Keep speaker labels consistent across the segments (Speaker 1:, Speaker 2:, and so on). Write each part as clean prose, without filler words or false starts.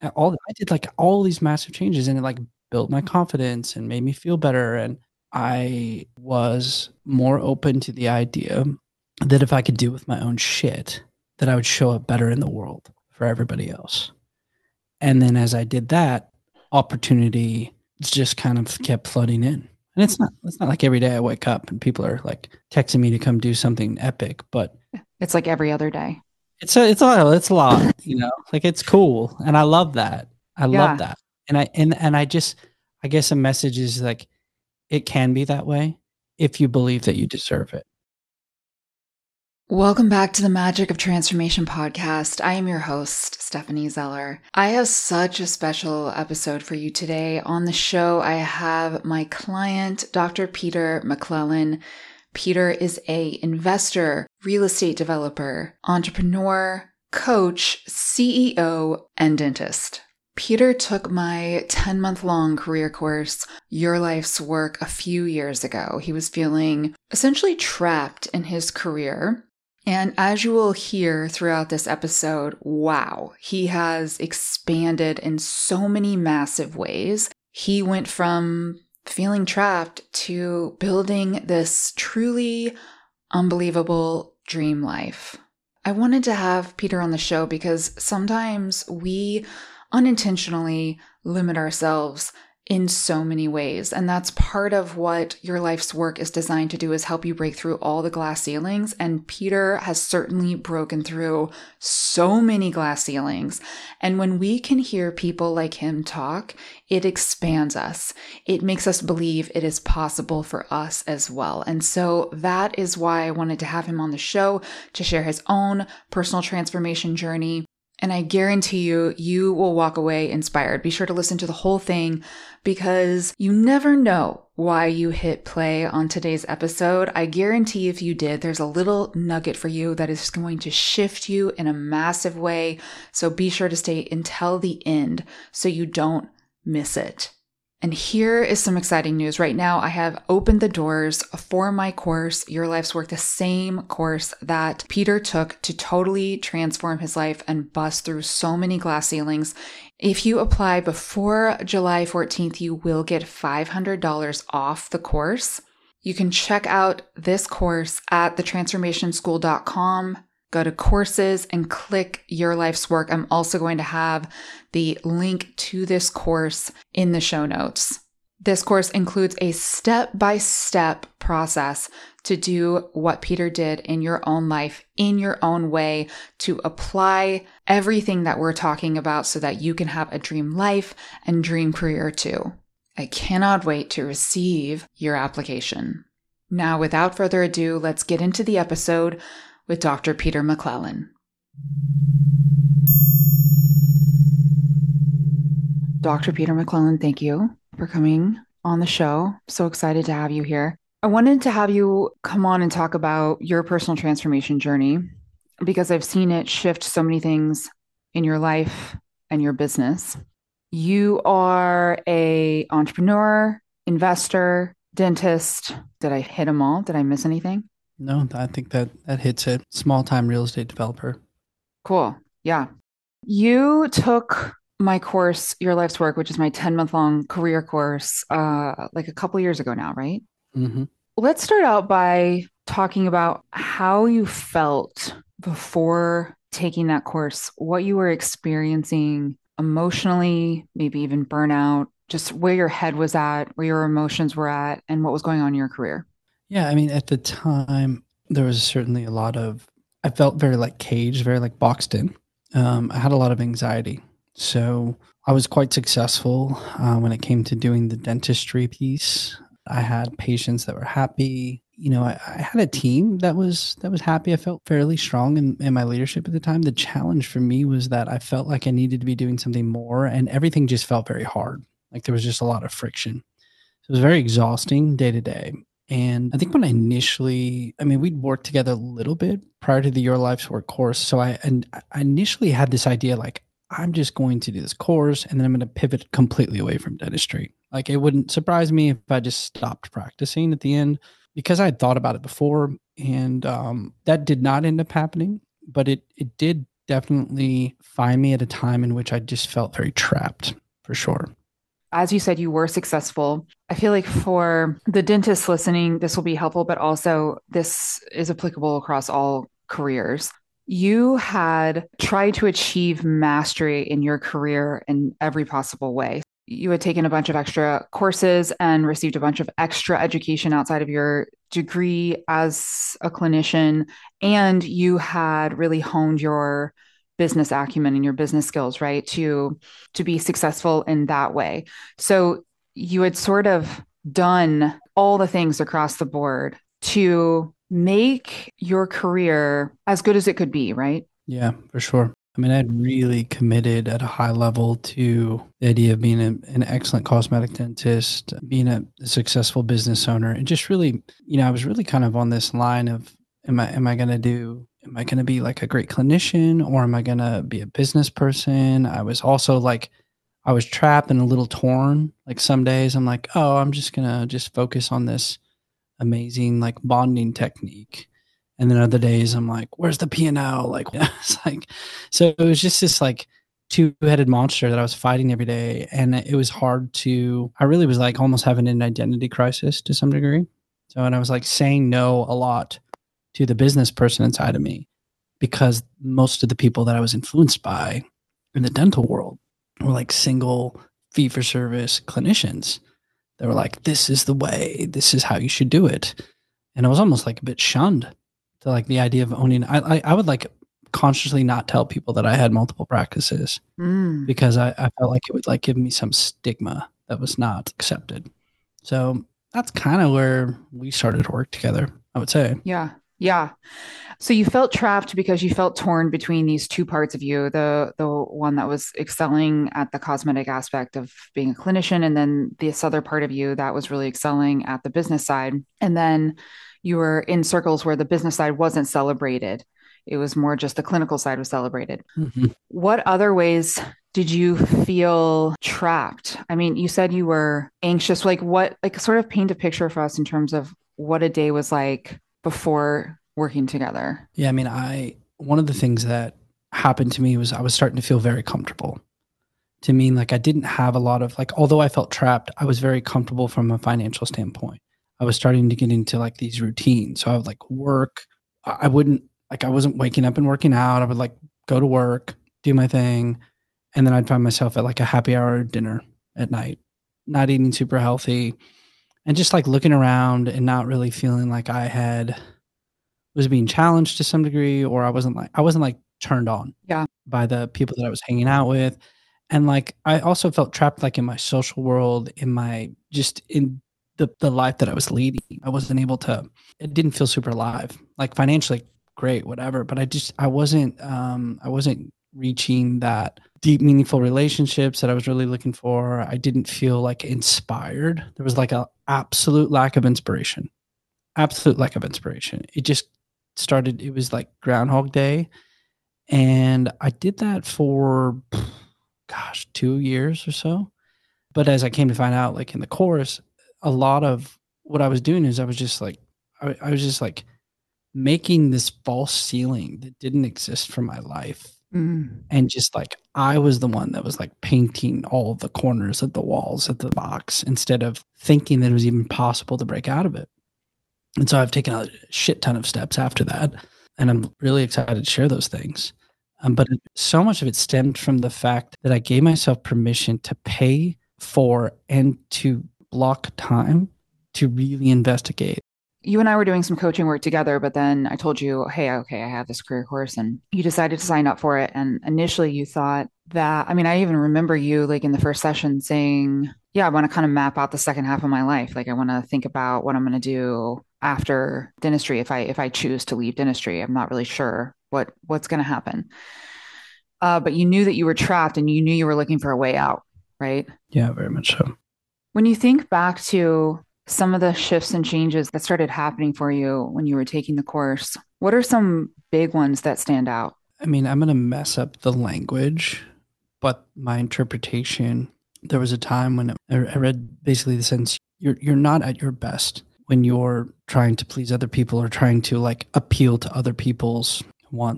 Speaker 1: I did like all these massive changes, and it like built my confidence and made me feel better. And I was more open to the idea that if I could deal with my own shit, that I would show up better in the world for everybody else. And then as I did that, opportunity just kind of kept flooding in. And it's not like every day I wake up and people are like texting me to come do something epic, but
Speaker 2: It's like every other day.
Speaker 1: it's a lot, like it's cool. And I love that. I love
Speaker 2: Yeah.
Speaker 1: that. And I guess a message is like it can be that way if you believe that you deserve it.
Speaker 2: Welcome back to the Magic of Transformation podcast. I am your host, Stephanie Zeller. I have such a special episode for you today. On the show, I have my client, Dr. Peter McClellan. Peter is an investor, real estate developer, entrepreneur, coach, CEO, and dentist. Peter took my 10-month-long career course, Your Life's Work, a few years ago. He was feeling essentially trapped in his career. And as you will hear throughout this episode, wow, he has expanded in so many massive ways. He went from feeling trapped to building this truly unbelievable dream life. I wanted to have Peter on the show because sometimes we unintentionally limit ourselves in so many ways. And that's part of what Your Life's Work is designed to do, is help you break through all the glass ceilings. And Peter has certainly broken through so many glass ceilings. And when we can hear people like him talk, it expands us. It makes us believe it is possible for us as well. And so that is why I wanted to have him on the show to share his own personal transformation journey. And I guarantee you, you will walk away inspired. Be sure to listen to the whole thing because you never know why you hit play on today's episode. I guarantee if you did, there's a little nugget for you that is going to shift you in a massive way. So be sure to stay until the end so you don't miss it. And here is some exciting news. Right now, I have opened the doors for my course, Your Life's Work, the same course that Peter took to totally transform his life and bust through so many glass ceilings. If you apply before July 14th, you will get $500 off the course. You can check out this course at thetransformationschool.com. Go to courses and click Your Life's Work. I'm also going to have the link to this course in the show notes. This course includes a step-by-step process to do what Peter did in your own life, in your own way, to apply everything that we're talking about so that you can have a dream life and dream career too. I cannot wait to receive your application. Now, without further ado, let's get into the episode with Dr. Peter McClellan. Dr. Peter McClellan, thank you for coming on the show. So excited to have you here. I wanted to have you come on and talk about your personal transformation journey because I've seen it shift so many things in your life and your business. You are an entrepreneur, investor, dentist. Did I hit them all? Did I miss anything?
Speaker 1: No, I think that hits it. Small time real estate developer.
Speaker 2: Cool. Yeah. You took my course, Your Life's Work, which is my 10-month-long career course, like a couple years ago now, right?
Speaker 1: Mm-hmm.
Speaker 2: Let's start out by talking about how you felt before taking that course, what you were experiencing emotionally, maybe even burnout, just where your head was at, where your emotions were at, and what was going on in your career.
Speaker 1: Yeah, I mean, at the time, there was certainly a lot of, I felt very like caged, very like boxed in. I had a lot of anxiety. So I was quite successful when it came to doing the dentistry piece. I had patients that were happy. I had a team that was happy. I felt fairly strong in my leadership at the time. The challenge for me was that I felt like I needed to be doing something more, and everything just felt very hard. Like there was just a lot of friction. So it was very exhausting day to day. And I think when we'd worked together a little bit prior to the Your Life's Work course. So I initially had this idea, like, I'm just going to do this course and then I'm going to pivot completely away from dentistry. Like it wouldn't surprise me if I just stopped practicing at the end, because I had thought about it before, and that did not end up happening, but it did definitely find me at a time in which I just felt very trapped, for sure.
Speaker 2: As you said, you were successful. I feel like for the dentists listening, this will be helpful, but also this is applicable across all careers. You had tried to achieve mastery in your career in every possible way. You had taken a bunch of extra courses and received a bunch of extra education outside of your degree as a clinician, and you had really honed your business acumen and your business skills, right? To be successful in that way. So you had sort of done all the things across the board to make your career as good as it could be, right?
Speaker 1: Yeah, for sure. I mean, I'd really committed at a high level to the idea of being an excellent cosmetic dentist, being a successful business owner, and just really, I was really kind of on this line of, am I going to be like a great clinician, or am I going to be a business person? I was also like, I was trapped and a little torn. Like some days I'm like, oh, I'm just going to just focus on this amazing like bonding technique. And then other days I'm like, where's the P&L? Like, it's like, so it was just this like two-headed monster that I was fighting every day. And it was hard to, I really was like almost having an identity crisis to some degree. So, and I was like saying no a lot to the business person inside of me because most of the people that I was influenced by in the dental world were like single fee for service clinicians. They were like, this is the way, this is how you should do it. And I was almost like a bit shunned to like the idea of owning. I would like consciously not tell people that I had multiple practices because I felt like it would like give me some stigma that was not accepted. So that's kind of where we started to work together, I would say.
Speaker 2: Yeah. Yeah. So you felt trapped because you felt torn between these two parts of you, the one that was excelling at the cosmetic aspect of being a clinician, and then this other part of you that was really excelling at the business side. And then you were in circles where the business side wasn't celebrated. It was more just the clinical side was celebrated.
Speaker 1: Mm-hmm.
Speaker 2: What other ways did you feel trapped? I mean, you said you were anxious. Like what, like sort of paint a picture for us in terms of what a day was like before working together.
Speaker 1: Yeah, I mean, one of the things that happened to me was I was starting to feel very comfortable. To me, like I didn't have a lot of like, although I felt trapped, I was very comfortable from a financial standpoint. I was starting to get into like these routines. So I would like work. I wouldn't like I wasn't waking up and working out. I would like go to work, do my thing, and then I'd find myself at like a happy hour dinner at night, not eating super healthy, and just like looking around and not really feeling like was being challenged to some degree, or I wasn't like turned on
Speaker 2: Yeah.
Speaker 1: by the people that I was hanging out with. And like I also felt trapped like in my social world, in my just in the life that I was leading. I wasn't able to, it didn't feel super alive. Like financially great, whatever. But I wasn't reaching that deep, meaningful relationships that I was really looking for. I didn't feel like inspired. There was like a absolute lack of inspiration. Absolute lack of inspiration. It just started, it was like Groundhog Day. And I did that for, gosh, 2 years or so. But as I came to find out, like in the course, a lot of what I was doing is I was just like making this false ceiling that didn't exist for my life. And just like I was the one that was like painting all of the corners of the walls of the box instead of thinking that it was even possible to break out of it. And so I've taken a shit ton of steps after that. And I'm really excited to share those things. But so much of it stemmed from the fact that I gave myself permission to pay for and to block time to really investigate.
Speaker 2: You and I were doing some coaching work together, but then I told you, hey, okay, I have this career course, and you decided to sign up for it. And initially you thought that, I mean, I even remember you like in the first session saying, yeah, I want to kind of map out the second half of my life. Like I want to think about what I'm going to do after dentistry if I choose to leave dentistry. I'm not really sure what's going to happen. But you knew that you were trapped and you knew you were looking for a way out, right?
Speaker 1: Yeah, very much so.
Speaker 2: When you think back to some of the shifts and changes that started happening for you when you were taking the course, what are some big ones that stand out?
Speaker 1: I mean, I'm going to mess up the language, but my interpretation, there was a time when I read basically the sentence, you're not at your best when you're trying to please other people or trying to like appeal to other people's wants,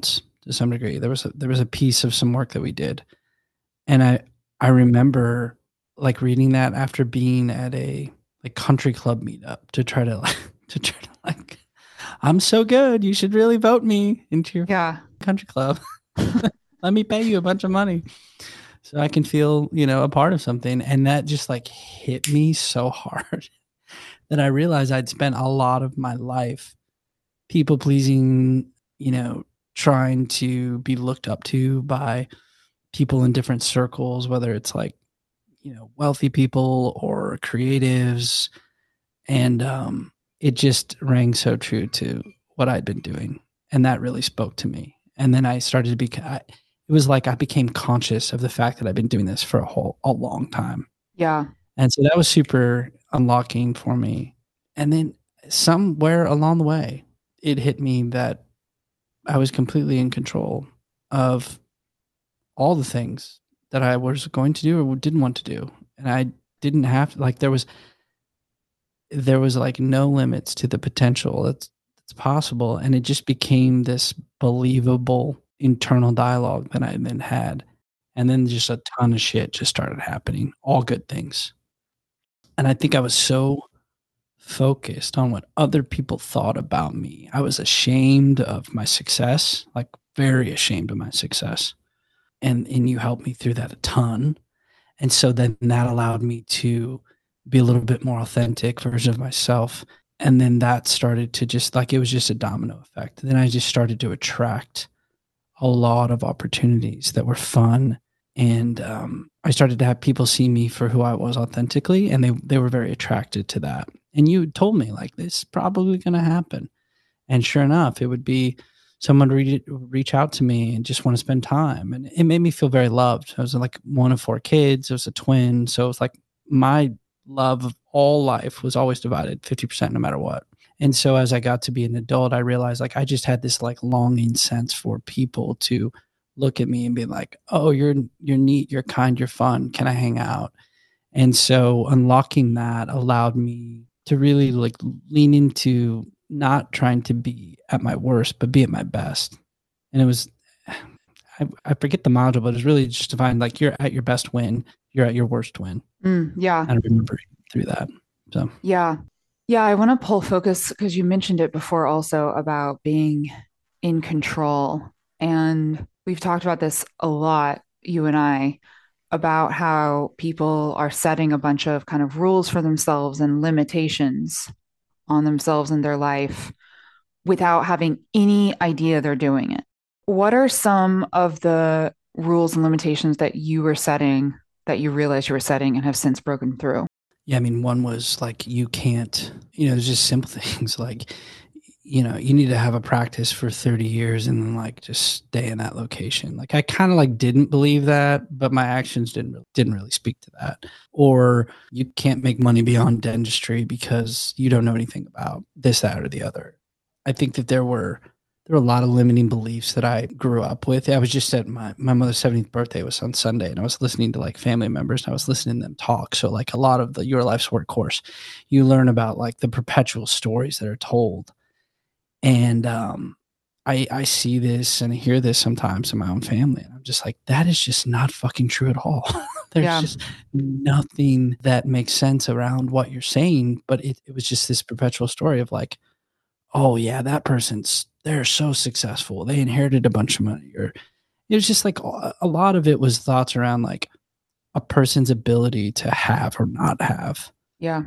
Speaker 1: to some degree. There was a piece of some work that we did, and I remember like reading that after being at a like country club meetup to try to like, I'm so good. You should really vote me into your
Speaker 2: Yeah.
Speaker 1: country club. Let me pay you a bunch of money so I can feel, a part of something. And that just like hit me so hard that I realized I'd spent a lot of my life people pleasing, trying to be looked up to by people in different circles, whether it's like, wealthy people or creatives. And it just rang so true to what I'd been doing. And that really spoke to me. And then I started to it was like I became conscious of the fact that I've been doing this for a long time.
Speaker 2: Yeah.
Speaker 1: And so that was super unlocking for me. And then somewhere along the way, it hit me that I was completely in control of all the things that I was going to do or didn't want to do. And I didn't have to, like, there was like no limits to the potential that's possible. And it just became this believable internal dialogue that I then had. And then just a ton of shit just started happening, all good things. And I think I was so focused on what other people thought about me. I was ashamed of my success, like very ashamed of my success. And you helped me through that a ton. And so then that allowed me to be a little bit more authentic version of myself. And then that started to just like, it was just a domino effect. Then I just started to attract a lot of opportunities that were fun. And I started to have people see me for who I was authentically, and they were very attracted to that. And you told me like, this is probably going to happen. And sure enough, it would be someone reach out to me and just want to spend time. And it made me feel very loved. I was like one of 4 kids. I was a twin. So it was like my love of all life was always divided 50% no matter what. And so as I got to be an adult, I realized like I just had this like longing sense for people to look at me and be like, oh, you're neat, you're kind, you're fun. Can I hang out? And so unlocking that allowed me to really like lean into not trying to be at my worst, but be at my best. And it was, I forget the module, but it's really just to find like you're at your best when you're at your worst when.
Speaker 2: Yeah.
Speaker 1: And I remember through that. So,
Speaker 2: yeah. Yeah. I want to pull focus because you mentioned it before also about being in control. And we've talked about this a lot, you and I, about how people are setting a bunch of kind of rules for themselves and limitations on themselves and their life without having any idea they're doing it. What are some of the rules and limitations that you were setting that you realized you were setting and have since broken through?
Speaker 1: yeah, I mean, one was like, you can't, there's just simple things like, you need to have a practice for 30 years and then like just stay in that location. Like I kind of like didn't believe that, but my actions didn't really speak to that. Or you can't make money beyond dentistry because you don't know anything about this, that, or the other. I think that there were a lot of limiting beliefs that I grew up with. I was just at my mother's 70th birthday was on Sunday, and I was listening to like family members, and I was listening to them talk. So like a lot of the Your Life's Work course, you learn about like the perpetual stories that are told. And I see this and hear this sometimes in my own family. And I'm just like, that is just not fucking true at all. There's just nothing that makes sense around what you're saying. But it was just this perpetual story of like, oh yeah, that they're so successful. They inherited a bunch of money. Or it was just like a lot of it was thoughts around like a person's ability to have or not have.
Speaker 2: Yeah.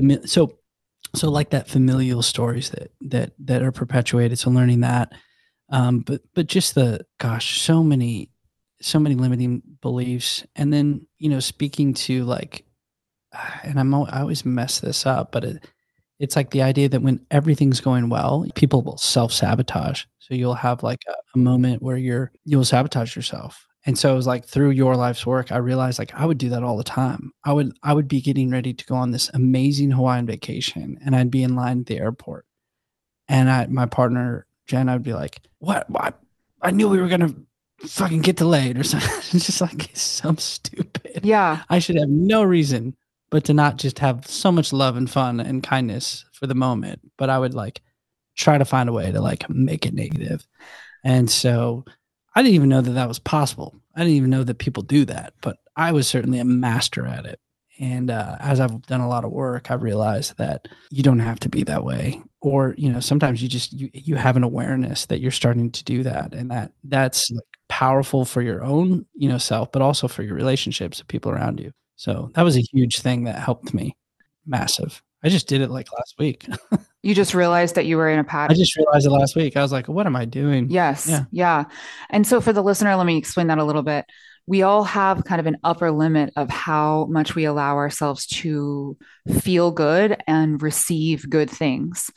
Speaker 1: So like that familial stories that are perpetuated. So learning that, but just so many limiting beliefs. And then, speaking to like, and I always mess this up, but it's like the idea that when everything's going well, people will self-sabotage. So you'll have like a moment where you'll sabotage yourself. And so it was like through Your Life's Work, I realized like I would do that all the time. I would be getting ready to go on this amazing Hawaiian vacation, and I'd be in line at the airport. And my partner, Jen, I'd be like, what? I knew we were going to fucking get delayed or something. It's just like so stupid.
Speaker 2: Yeah.
Speaker 1: I should have no reason but to not just have so much love and fun and kindness for the moment. But I would like try to find a way to like make it negative. And so I didn't even know that that was possible. I didn't even know that people do that, but I was certainly a master at it. And as I've done a lot of work, I've realized that you don't have to be that way. Or, sometimes you have an awareness that you're starting to do that, and that's like powerful for your own, self, but also for your relationships with people around you. So that was a huge thing that helped me. Massive. I just did it like last week.
Speaker 2: You just realized that you were in a
Speaker 1: I
Speaker 2: pattern.
Speaker 1: just realized it last week. I was like, what am I doing?
Speaker 2: Yes.
Speaker 1: Yeah.
Speaker 2: Yeah. And so for the listener, let me explain that a little bit. We all have kind of an upper limit of how much we allow ourselves to feel good and receive good things.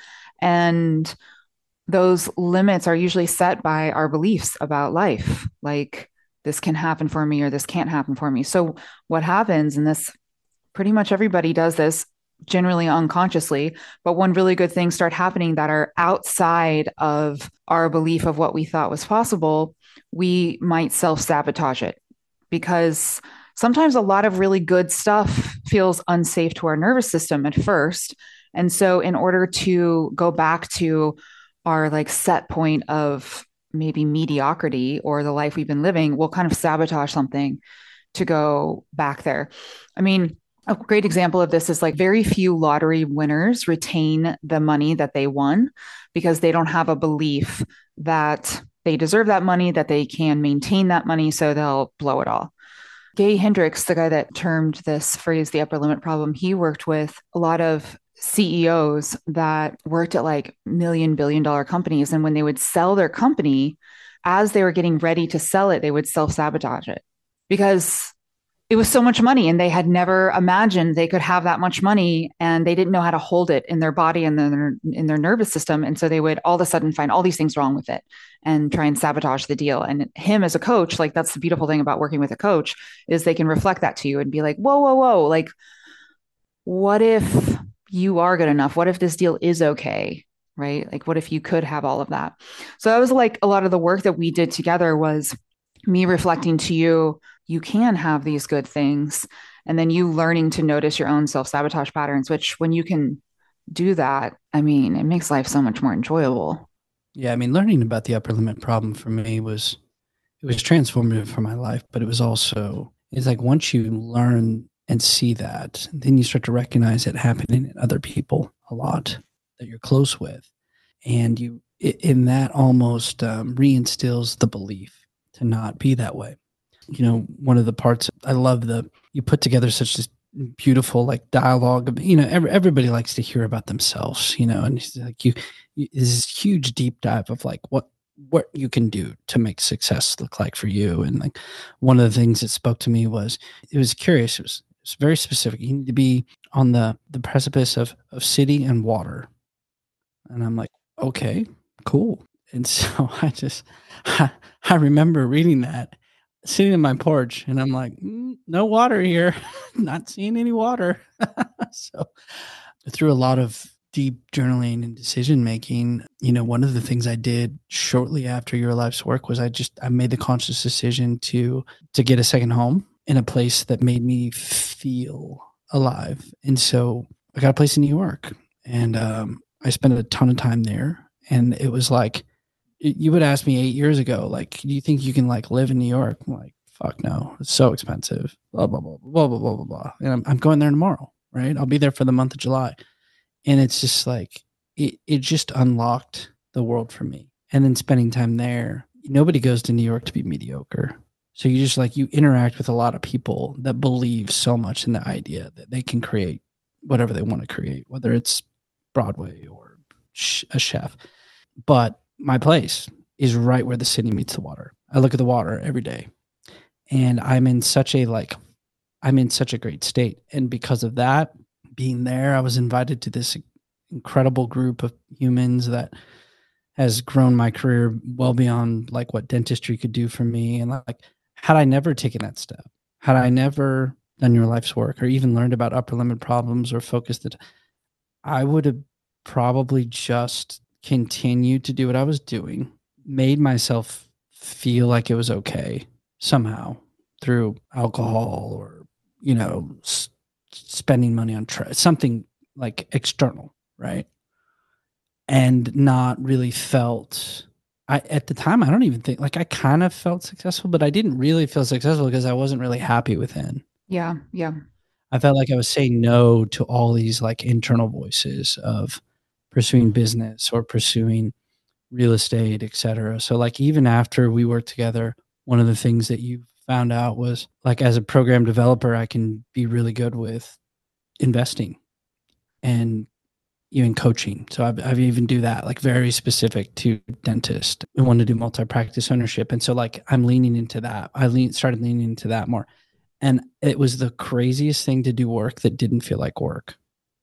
Speaker 2: And those limits are usually set by our beliefs about life. Like, this can happen for me or this can't happen for me. So, what happens, and this pretty much everybody does this generally unconsciously, but when really good things start happening that are outside of our belief of what we thought was possible, we might self sabotage it because sometimes a lot of really good stuff feels unsafe to our nervous system at first. And so, in order to go back to our like set point of maybe mediocrity or the life we've been living, we'll kind of sabotage something to go back there. I mean, a great example of this is like very few lottery winners retain the money that they won because they don't have a belief that they deserve that money, that they can maintain that money, so they'll blow it all. Gay Hendricks, the guy that termed this phrase the upper limit problem, he worked with a lot of CEOs that worked at like $1 billion companies. And when they would sell their company, as they were getting ready to sell it, they would self sabotage it because it was so much money and they had never imagined they could have that much money and they didn't know how to hold it in their body and in their nervous system. And so they would all of a sudden find all these things wrong with it and try and sabotage the deal. And him as a coach, like that's the beautiful thing about working with a coach is they can reflect that to you and be like, whoa, whoa, whoa. Like, what if you are good enough? What if this deal is okay? Right? Like, what if you could have all of that? So that was like a lot of the work that we did together was me reflecting to you, you can have these good things. And then you learning to notice your own self sabotage patterns, which when you can do that, I mean, it makes life so much more enjoyable.
Speaker 1: Yeah. I mean, learning about the upper limit problem for me it was transformative for my life, but it's like once you learn and see that, then you start to recognize it happening in other people a lot that you're close with. And in that almost reinstills the belief to not be that way. One of the parts I love you put together such this beautiful like dialogue. Everybody likes to hear about themselves, and it's like this huge deep dive of like what you can do to make success look like for you. And like one of the things that spoke to me was it was curious. It was very specific. You need to be on the precipice of city and water. And I'm like, okay, cool. And so I remember reading that sitting in my porch and I'm like, no water here, not seeing any water. So through a lot of deep journaling and decision making, one of the things I did shortly after Your Life's Work was I made the conscious decision to get a second home in a place that made me feel alive. And so I got a place in New York and I spent a ton of time there. And it was like, you would ask me 8 years ago, like, do you think you can like live in New York? I'm like, fuck no, it's so expensive, blah, blah, blah, blah, blah, blah, blah, blah. And I'm going there tomorrow, right? I'll be there for the month of July. And it's just like, it just unlocked the world for me. And then spending time there, nobody goes to New York to be mediocre. So you just like, you interact with a lot of people that believe so much in the idea that they can create whatever they want to create, whether it's Broadway or a chef. But my place is right where the city meets the water. I look at the water every day and I'm in such a great state. And because of that, being there, I was invited to this incredible group of humans that has grown my career well beyond like what dentistry could do for me. And like, had I never taken that step, had I never done Your Life's Work or even learned about upper limit problems or focused it, I would have probably just continued to do what I was doing, made myself feel like it was okay somehow through alcohol or, spending money on something like external, right? And not really felt at the time, I don't even think like I kind of felt successful, but I didn't really feel successful because I wasn't really happy within.
Speaker 2: Yeah. Yeah.
Speaker 1: I felt like I was saying no to all these like internal voices of pursuing business or pursuing real estate, et cetera. So like even after we worked together, one of the things that you found out was like as a program developer, I can be really good with investing and even coaching. So I've even do that, like very specific to dentist. I want to do multi-practice ownership. And so like I'm leaning into that. Started leaning into that more. And it was the craziest thing to do work that didn't feel like work.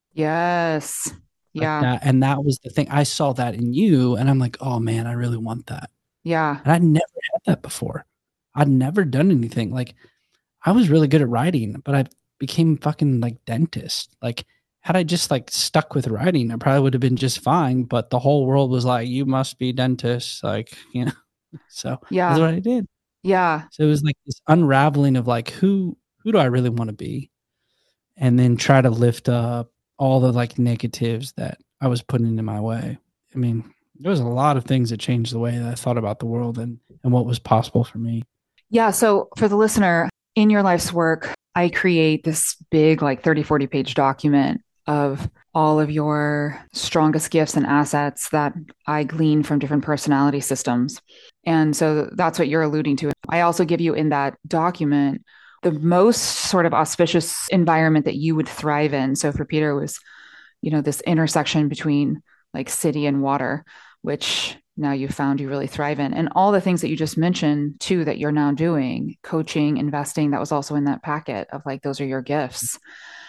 Speaker 2: Yes.
Speaker 1: Like
Speaker 2: Yeah.
Speaker 1: that. And that was the thing. I saw that in you and I'm like, oh man, I really want that.
Speaker 2: Yeah.
Speaker 1: And I'd never had that before. I'd never done anything. Like I was really good at writing, but I became fucking like dentist. Like had I just like stuck with writing, I probably would have been just fine. But the whole world was like, you must be dentist. Like, you know, so that's
Speaker 2: Yeah.
Speaker 1: what I did.
Speaker 2: Yeah.
Speaker 1: So it was like this unraveling of like, who do I really want to be? And then try to lift up all the like negatives that I was putting in my way. I mean, there was a lot of things that changed the way that I thought about the world and what was possible for me.
Speaker 2: Yeah. So for the listener, in your life's work, I create this big, like 30, 40 page document of all of your strongest gifts and assets that I glean from different personality systems. And so that's what you're alluding to. I also give you in that document the most sort of auspicious environment that you would thrive in. So for Peter, it was, this intersection between like city and water, which now you found you really thrive in. And all the things that you just mentioned too that you're now doing, coaching, investing, that was also in that packet of like those are your gifts.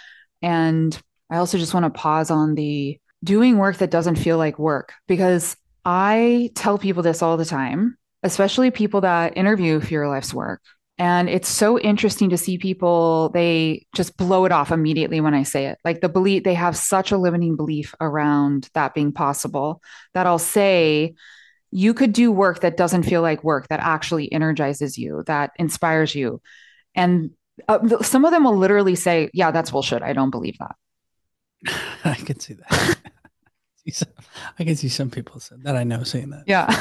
Speaker 2: And I also just want to pause on the doing work that doesn't feel like work, because I tell people this all the time, especially people that interview for your life's work. And it's so interesting to see people, they just blow it off immediately when I say it. Like the belief, they have such a limiting belief around that being possible that I'll say, you could do work that doesn't feel like work, that actually energizes you, that inspires you. And some of them will literally say, yeah, that's bullshit. I don't believe that.
Speaker 1: I can see that. I can see some people that I know saying that.
Speaker 2: Yeah.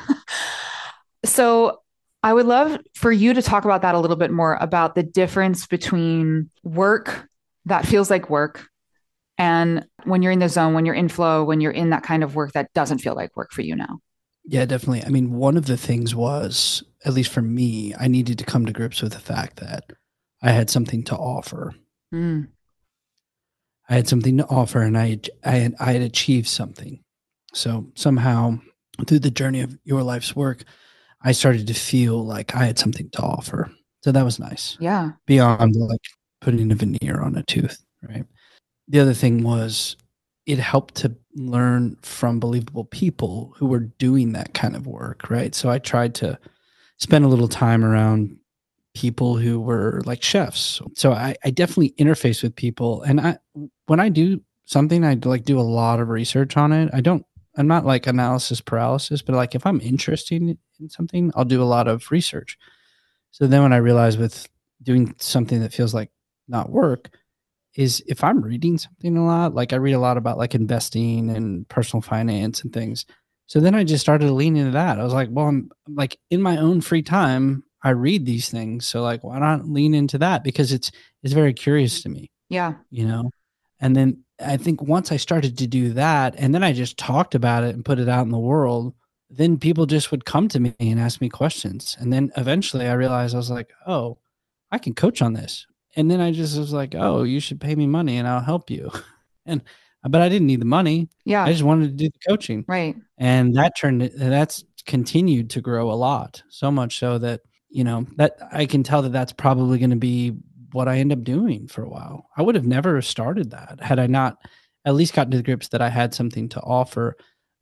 Speaker 2: So I would love for you to talk about that a little bit more, about the difference between work that feels like work and when you're in the zone, when you're in flow, when you're in that kind of work that doesn't feel like work for you now.
Speaker 1: Yeah, definitely. I mean, one of the things was, at least for me, I needed to come to grips with the fact that I had something to offer.
Speaker 2: Mm.
Speaker 1: I had something to offer, and I had achieved something. So somehow, through the journey of your life's work, I started to feel like I had something to offer. So that was nice.
Speaker 2: Yeah.
Speaker 1: Beyond like putting a veneer on a tooth, right? The other thing was it helped to learn from believable people who were doing that kind of work, right? So I tried to spend a little time around people who were like chefs. So I definitely interface with people. And when I do something, I like do a lot of research on it. I'm not like analysis paralysis, but like if I'm interested in something, I'll do a lot of research. So then when I realized with doing something that feels like not work, is if I'm reading something a lot, like I read a lot about like investing and personal finance and things. So then I just started leaning into that. I was like, well, I'm like in my own free time, I read these things. So like, why not lean into that? Because it's very curious to me,
Speaker 2: Yeah.
Speaker 1: you know? And then I think once I started to do that, and then I just talked about it and put it out in the world, then people just would come to me and ask me questions. And then eventually I realized I was like, oh, I can coach on this. And then I just was like, oh, you should pay me money and I'll help you. And but I didn't need the money. I
Speaker 2: Yeah.
Speaker 1: just wanted to do the coaching.
Speaker 2: Right.
Speaker 1: And that's continued to grow a lot. So much so that, that I can tell that that's probably going to be what I end up doing for a while. I would have never started that had I not at least gotten to the grips that I had something to offer.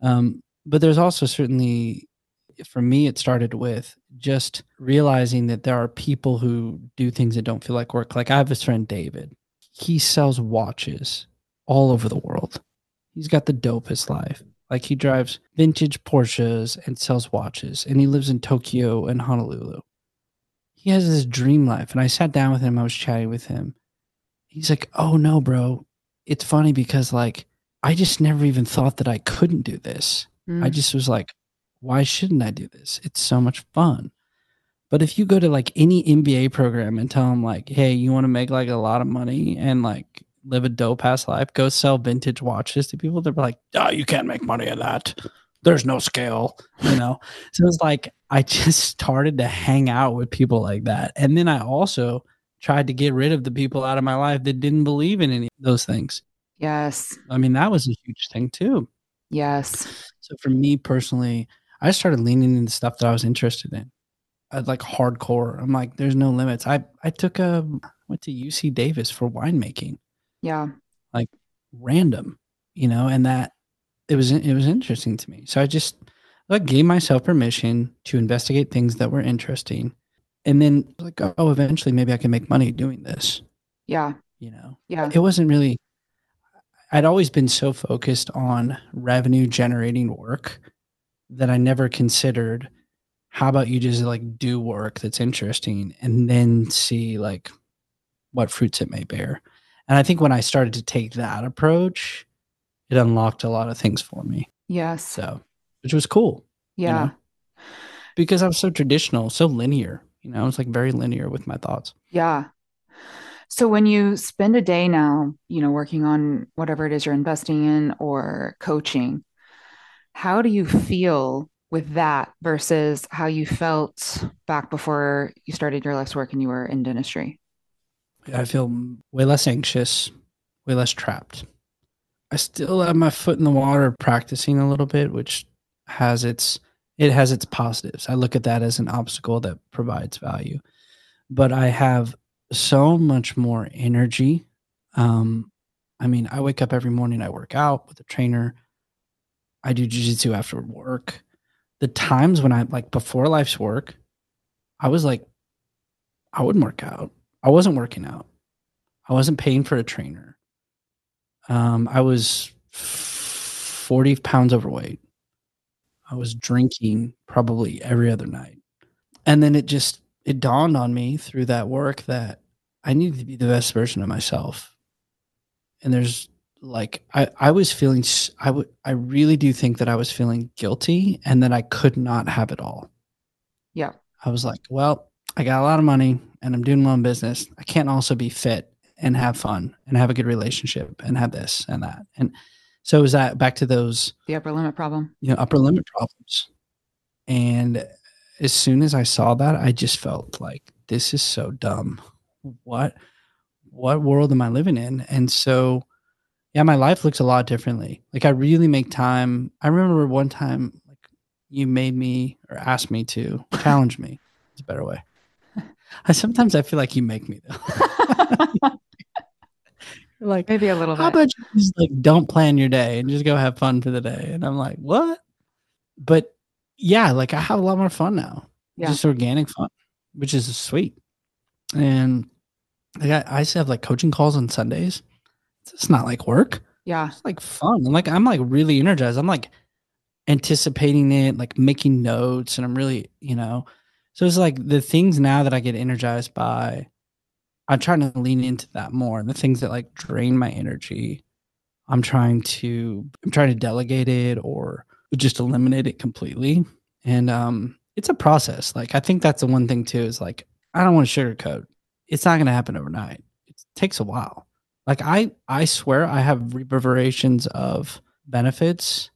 Speaker 1: But there's also certainly, for me, it started with just realizing that there are people who do things that don't feel like work. Like I have this friend, David. He sells watches all over the world. He's got the dopest life. Like he drives vintage Porsches and sells watches, and he lives in Tokyo and Honolulu. He has this dream life. And I sat down with him. I was chatting with him. He's like, oh no, bro. It's funny because like, I just never even thought that I couldn't do this. I
Speaker 2: Mm.
Speaker 1: just was like, why shouldn't I do this? It's so much fun. But if you go to like any MBA program and tell them like, hey, you want to make like a lot of money and like live a dope ass life, go sell vintage watches to people, they're like, oh, you can't make money at that. There's no scale, you know? So it's like, I just started to hang out with people like that. And then I also tried to get rid of the people out of my life that didn't believe in any of those things.
Speaker 2: Yes.
Speaker 1: I mean, that was a huge thing too.
Speaker 2: Yes.
Speaker 1: So for me personally, I started leaning into stuff that I was interested in. I like hardcore. I'm like, there's no limits. I went to UC Davis for winemaking,
Speaker 2: Yeah.
Speaker 1: like random, and that it was interesting to me. So I just like gave myself permission to investigate things that were interesting, and then like, oh, eventually maybe I can make money doing this.
Speaker 2: Yeah.
Speaker 1: You know,
Speaker 2: Yeah.
Speaker 1: it wasn't really. I'd always been so focused on revenue generating work that I never considered how about you just like do work that's interesting and then see like what fruits it may bear. And I think when I started to take that approach, it unlocked a lot of things for me.
Speaker 2: Yes.
Speaker 1: So, which was cool,
Speaker 2: Yeah.
Speaker 1: because I was so traditional, so linear, I was like very linear with my thoughts.
Speaker 2: Yeah. So when you spend a day now, working on whatever it is you're investing in or coaching, how do you feel with that versus how you felt back before you started your life's work and you were in dentistry?
Speaker 1: I feel way less anxious, way less trapped. I still have my foot in the water practicing a little bit, which has its positives. I look at that as an obstacle that provides value. But I have so much more energy. I mean, I wake up every morning, I work out with a trainer. I do jujitsu after work. The times when I like before life's work, I was like, I wouldn't work out. I wasn't working out. I wasn't paying for a trainer. I was 40 pounds overweight. I was drinking probably every other night. And then it dawned on me through that work that I needed to be the best version of myself. And there's like, I was feeling, I really do think that I was feeling guilty and that I could not have it all.
Speaker 2: Yeah.
Speaker 1: I was like, well, I got a lot of money and I'm doing my own business. I can't also be fit and have fun and have a good relationship and have this and that. And so is that back to those,
Speaker 2: The upper limit problem.
Speaker 1: upper limit problems. And as soon as I saw that, I just felt like this is so dumb. What world am I living in? And so yeah, my life looks a lot differently. Like I really make time. I remember one time like you made me or asked me to challenge me. It's a better way. I feel like you make me though. You're like,
Speaker 2: Maybe a little
Speaker 1: how
Speaker 2: bit.
Speaker 1: about you just like don't plan your day and just go have fun for the day? And I'm like, what? But yeah, like I have a lot more fun now.
Speaker 2: Yeah.
Speaker 1: Just organic fun, which is sweet. And like I used to have like coaching calls on Sundays. It's not like work.
Speaker 2: Yeah.
Speaker 1: It's like fun. And like I'm like really energized. I'm like anticipating it, like making notes, and I'm really, so it's like the things now that I get energized by, I'm trying to lean into that more. And the things that like drain my energy, I'm trying to delegate it or just eliminate it completely. And it's a process. Like I think that's the one thing too is like I don't want to sugarcoat. It's not going to happen overnight. It takes a while. Like I swear I have reverberations of benefits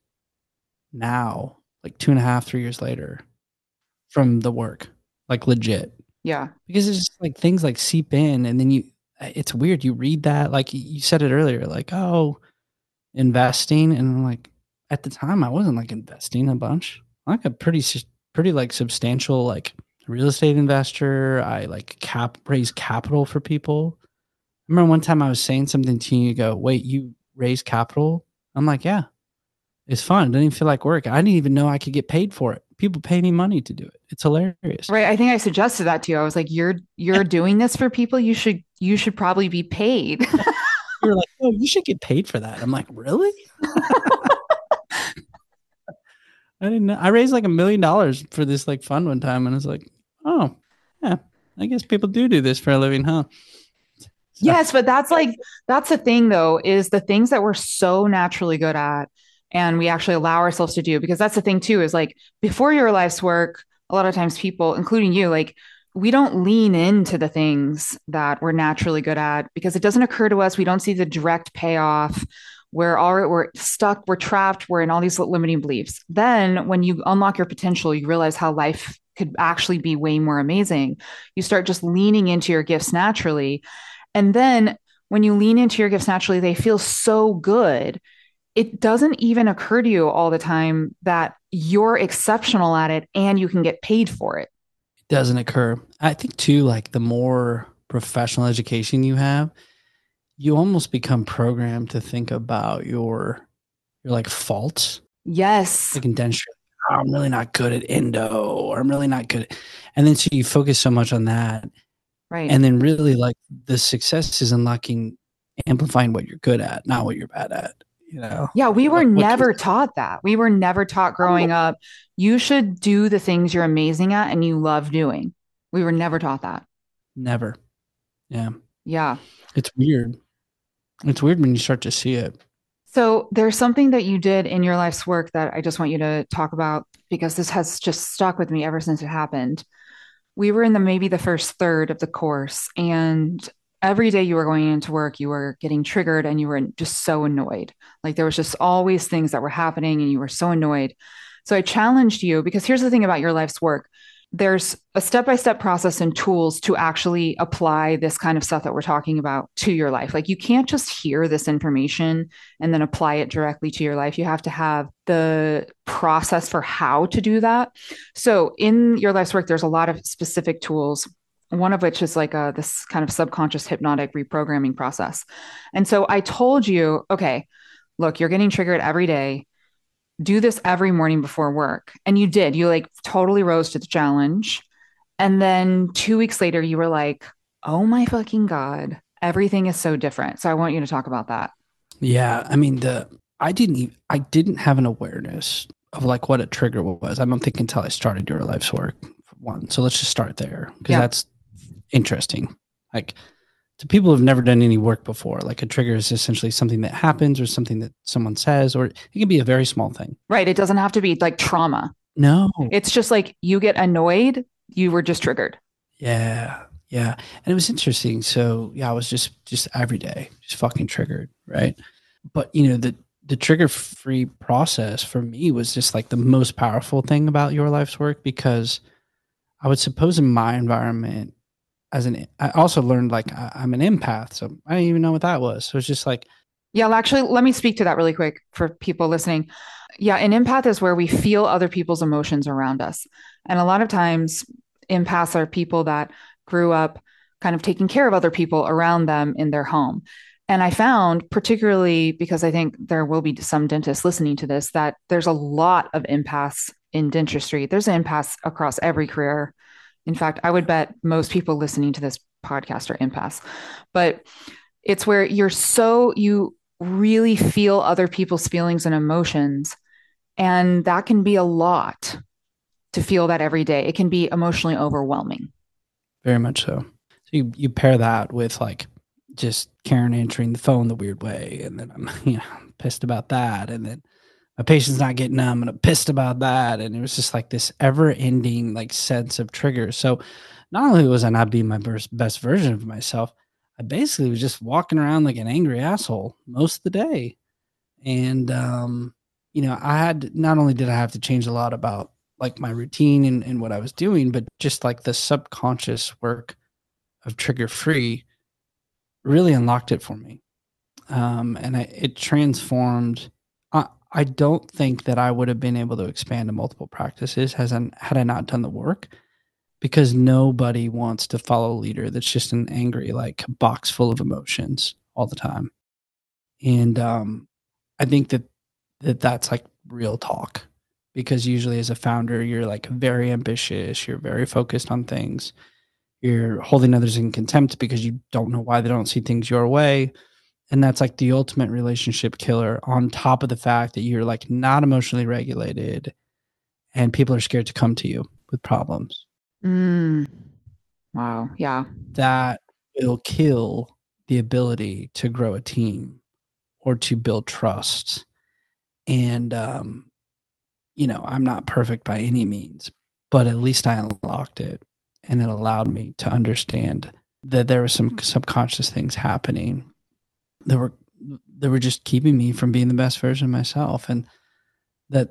Speaker 1: now, like 2.5, 3 years later from the work, like legit.
Speaker 2: Yeah.
Speaker 1: Because it's just like things like seep in and then it's weird. You read that, like you said it earlier, like, oh, investing. And I'm like, at the time I wasn't like investing a bunch. I'm like a pretty like substantial, like real estate investor. I like raise capital for people. I remember one time I was saying something to you, you go, wait, you raise capital? I'm like, yeah, it's fun. It doesn't even feel like work. I didn't even know I could get paid for it. People pay me money to do it. It's hilarious.
Speaker 2: Right. I think I suggested that to you. I was like, you're doing this for people. You should probably be paid.
Speaker 1: You're like, oh, you should get paid for that. I'm like, really? I didn't know. I raised like $1 million for this like fund one time, and I was like, oh, yeah, I guess people do this for a living, huh? So,
Speaker 2: Yes, but that's the thing though, is the things that we're so naturally good at, and we actually allow ourselves to do, because that's the thing too, is like before your life's work, a lot of times people, including you, like we don't lean into the things that we're naturally good at because it doesn't occur to us. We don't see the direct payoff. We're stuck, we're trapped, we're in all these limiting beliefs. Then when you unlock your potential, you realize how life could actually be way more amazing. You start just leaning into your gifts naturally. And then when you lean into your gifts naturally, they feel so good. It doesn't even occur to you all the time that you're exceptional at it and you can get paid for it.
Speaker 1: It doesn't occur. I think too, like the more professional education you have, you almost become programmed to think about your like faults,
Speaker 2: Yes.
Speaker 1: like in dentistry. "Oh, I'm really not good at endo, or I'm really not good and then so you focus so much on that.
Speaker 2: Right.
Speaker 1: And then really like the success is unlocking amplifying what you're good at, not what you're bad at, you know?
Speaker 2: Yeah, we were
Speaker 1: What can
Speaker 2: never taught that. We were never taught growing up, you should do the things you're amazing at and you love doing. We were never taught that.
Speaker 1: never. Yeah.
Speaker 2: Yeah.
Speaker 1: It's weird. It's weird when you start to see it.
Speaker 2: So there's something that you did in your life's work that I just want you to talk about because this has just stuck with me ever since it happened. We were in the maybe the first third of the course, and every day you were going into work, you were getting triggered and you were just so annoyed. Like there was just always things that were happening and you were so annoyed. So I challenged you because here's the thing about your life's work. There's a step-by-step process and tools to actually apply this kind of stuff that we're talking about to your life. Like you can't just hear this information and then apply it directly to your life. You have to have the process for how to do that. So in your life's work, there's a lot of specific tools, one of which is like this kind of subconscious hypnotic reprogramming process. And so I told you, okay, look, you're getting triggered every day. Do this every morning before work. And you did. You like totally rose to the challenge. And then 2 weeks later, you were like, oh my fucking God, everything is so different. So I want you to talk about that.
Speaker 1: Yeah, I mean I didn't have an awareness of like what a trigger was. I don't think until I started your life's work for one. So let's just start there because
Speaker 2: Yeah.
Speaker 1: that's interesting. Like to people who've never done any work before, like a trigger is essentially something that happens or something that someone says, or it can be a very small thing.
Speaker 2: Right. It doesn't have to be like trauma.
Speaker 1: No.
Speaker 2: It's just like you get annoyed, you were just triggered.
Speaker 1: Yeah. Yeah. And it was interesting. So yeah, I was just every day, just fucking triggered. Right. But you know, the trigger free process for me was just like the most powerful thing about your life's work because I would suppose in my environment I also learned like I'm an empath. So I didn't even know what that was. So it's just like,
Speaker 2: Yeah, well, actually, let me speak to that really quick for people listening. Yeah, an empath is where we feel other people's emotions around us. And a lot of times, empaths are people that grew up kind of taking care of other people around them in their home. And I found, particularly because I think there will be some dentists listening to this, that there's a lot of empaths in dentistry. There's empaths across every career. In fact, I would bet most people listening to this podcast are empaths. But it's where you really feel other people's feelings and emotions. And that can be a lot to feel that every day. It can be emotionally overwhelming.
Speaker 1: very much so. So you pair that with like just Karen answering the phone the weird way, and then I'm pissed about that, and then my patient's not getting them, and I'm pissed about that, and it was just like this ever ending like sense of triggers. So not only was I not being my best version of myself, I basically was just walking around like an angry asshole most of the day, and I had not only did I have to change a lot about like my routine and what I was doing, but just like the subconscious work of trigger free really unlocked it for me. It transformed. I don't think that I would have been able to expand to multiple practices had I not done the work because nobody wants to follow a leader that's just an angry, like box full of emotions all the time. And I think that's like real talk because usually as a founder, you're like very ambitious, you're very focused on things, you're holding others in contempt because you don't know why they don't see things your way. And that's like the ultimate relationship killer on top of the fact that you're like not emotionally regulated and people are scared to come to you with problems.
Speaker 2: Mm, wow. Yeah.
Speaker 1: That will kill the ability to grow a team or to build trust. And, I'm not perfect by any means, but at least I unlocked it. And it allowed me to understand that there were some subconscious things happening that were just keeping me from being the best version of myself. And that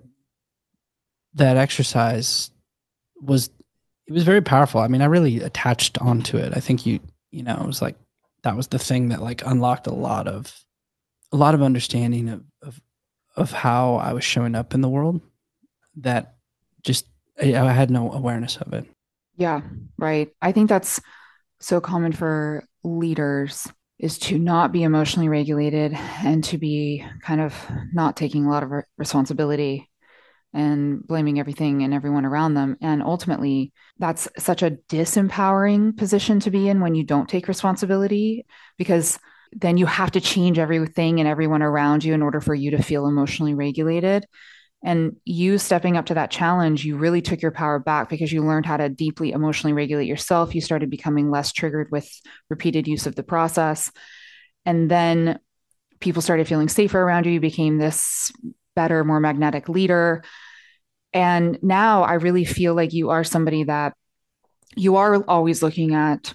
Speaker 1: exercise was it was very powerful. I mean, I really attached onto it. I think it was like that was the thing that like unlocked a lot of understanding of how I was showing up in the world that just I had no awareness of it.
Speaker 2: Yeah, right. I think that's so common for leaders is to not be emotionally regulated and to be kind of not taking a lot of responsibility and blaming everything and everyone around them. And ultimately, that's such a disempowering position to be in when you don't take responsibility, because then you have to change everything and everyone around you in order for you to feel emotionally regulated. And you stepping up to that challenge, you really took your power back because you learned how to deeply emotionally regulate yourself. You started becoming less triggered with repeated use of the process. And then people started feeling safer around you. You became this better, more magnetic leader. And now I really feel like you are somebody that you are always looking at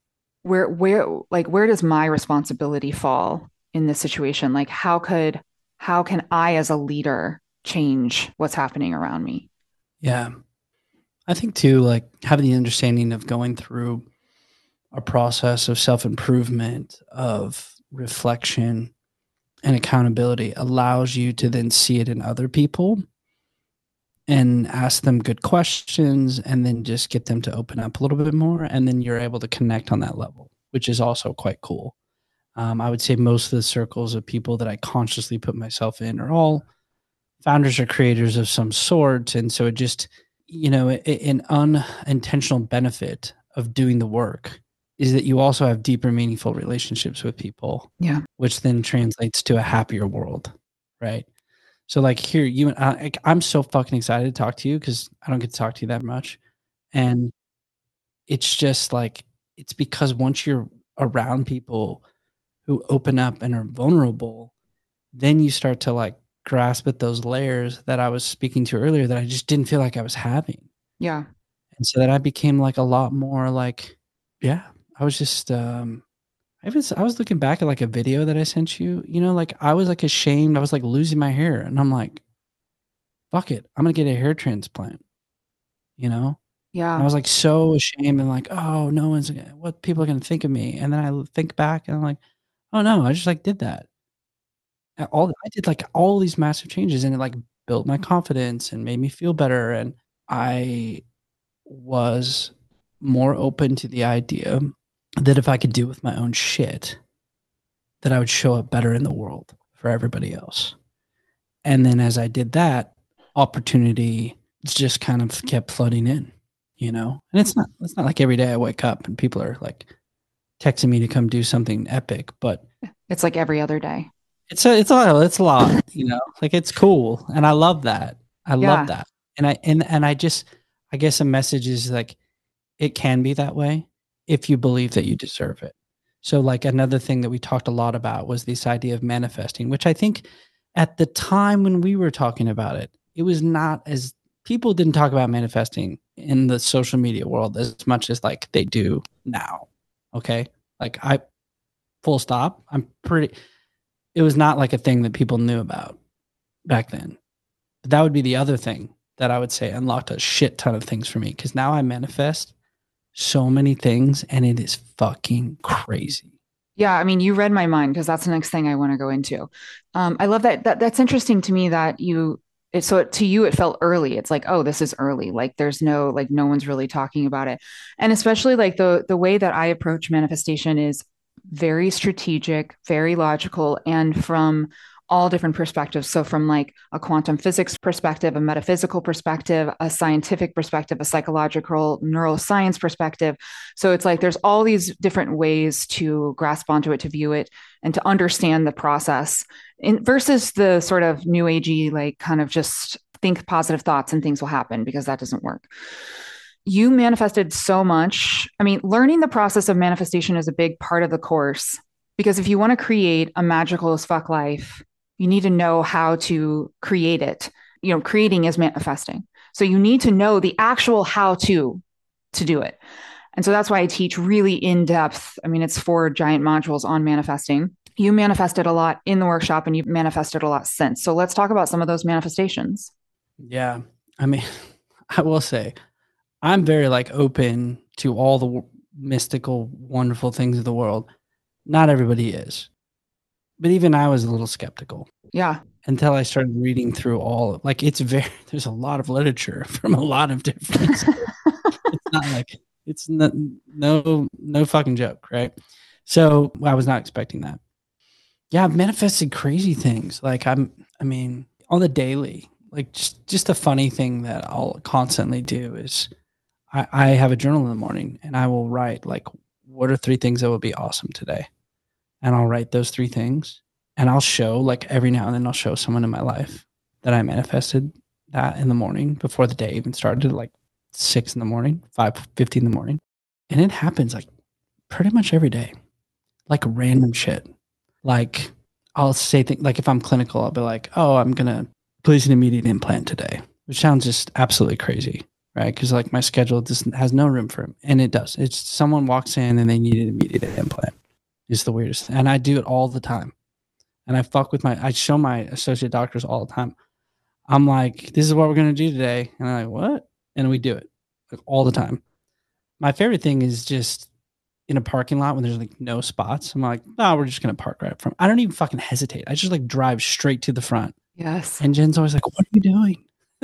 Speaker 2: where does my responsibility fall in this situation? Like how can I as a leader change what's happening around me?
Speaker 1: Yeah. I think too, like having the understanding of going through a process of self improvement, of reflection and accountability allows you to then see it in other people and ask them good questions and then just get them to open up a little bit more. And then you're able to connect on that level, which is also quite cool. I would say most of the circles of people that I consciously put myself in are all founders or creators of some sort. And so it just, an unintentional benefit of doing the work is that you also have deeper, meaningful relationships with people,
Speaker 2: Yeah.
Speaker 1: which then translates to a happier world. Right. So, like, here, you and I'm so fucking excited to talk to you because I don't get to talk to you that much. And it's just like, it's because once you're around people who open up and are vulnerable, then you start to like grasp at those layers that I was speaking to earlier that I just didn't feel like I was having.
Speaker 2: Yeah.
Speaker 1: And so that I became like a lot more like, yeah, I was just, I was looking back at like a video that I sent you, like I was like ashamed. I was like losing my hair and I'm like, fuck it. I'm going to get a hair transplant, you know? And I
Speaker 2: Yeah.
Speaker 1: was like so ashamed and like, oh, no one's, what people are going to think of me. And then I think back and I'm like, oh no, I just like did that. I did like all these massive changes and it like built my confidence and made me feel better. And I was more open to the idea that if I could deal with my own shit, that I would show up better in the world for everybody else. And then as I did that, opportunity just kind of kept flooding in, And it's not like every day I wake up and people are like texting me to come do something epic, but
Speaker 2: It's like every other day.
Speaker 1: it's a lot, like it's cool. And I love that. I love
Speaker 2: Yeah.
Speaker 1: that. And I just, I guess a message is like, it can be that way if you believe that you deserve it. So like another thing that we talked a lot about was this idea of manifesting, which I think at the time when we were talking about it, it was not as people didn't talk about manifesting in the social media world as much as like they do now. Okay. Like I full stop. It was not like a thing that people knew about back then. But that would be the other thing that I would say unlocked a shit ton of things for me because now I manifest so many things and it is fucking crazy.
Speaker 2: Yeah, I mean, you read my mind because that's the next thing I want to go into. I love that's interesting to me that to you it felt early. It's like, oh, this is early. Like there's no one's really talking about it. And especially like the way that I approach manifestation is very strategic, very logical, and from all different perspectives. So from like a quantum physics perspective, a metaphysical perspective, a scientific perspective, a psychological neuroscience perspective. So it's like there's all these different ways to grasp onto it, to view it, and to understand the process versus the sort of new agey, like kind of just think positive thoughts and things will happen, because that doesn't work. You manifested so much. I mean, learning the process of manifestation is a big part of the course, because if you want to create a magical as fuck life, You need to know how to create it. Creating is manifesting. So you need to know the actual how to do it. And so that's why I teach really in depth. I mean, it's 4 giant modules on manifesting. You manifested a lot in the workshop and you've manifested a lot since. So let's talk about some of those manifestations.
Speaker 1: Yeah. I mean, I will say I'm very like open to all the mystical, wonderful things of the world. Not everybody is. But even I was a little skeptical.
Speaker 2: Yeah.
Speaker 1: Until I started reading through all, like, there's a lot of literature from a lot of different it's not like it's no fucking joke, right? So I was not expecting that. Yeah, I've manifested crazy things. Like I mean, on the daily, like just a funny thing that I'll constantly do is I have a journal in the morning and I will write like, what are 3 things that would be awesome today? And I'll write those 3 things and I'll show like every now and then I'll show someone in my life that I manifested that in the morning before the day even started, like 6 in the morning, 5:50 in the morning. And it happens like pretty much every day, like random shit. Like I'll say things like if I'm clinical, I'll be like, oh, I'm going to place an immediate implant today, which sounds just absolutely crazy, right? Because like my schedule has no room for it. And it does. It's someone walks in and they need an immediate implant. It's the weirdest. And I do it all the time. And I show my associate doctors all the time. I'm like, this is what we're going to do today. And I'm like, what? And we do it like all the time. My favorite thing is just in a parking lot when there's like no spots. I'm like, no, we're just going to park right up front. I don't even fucking hesitate. I just like drive straight to the front.
Speaker 2: Yes.
Speaker 1: And Jen's always like, what are you doing?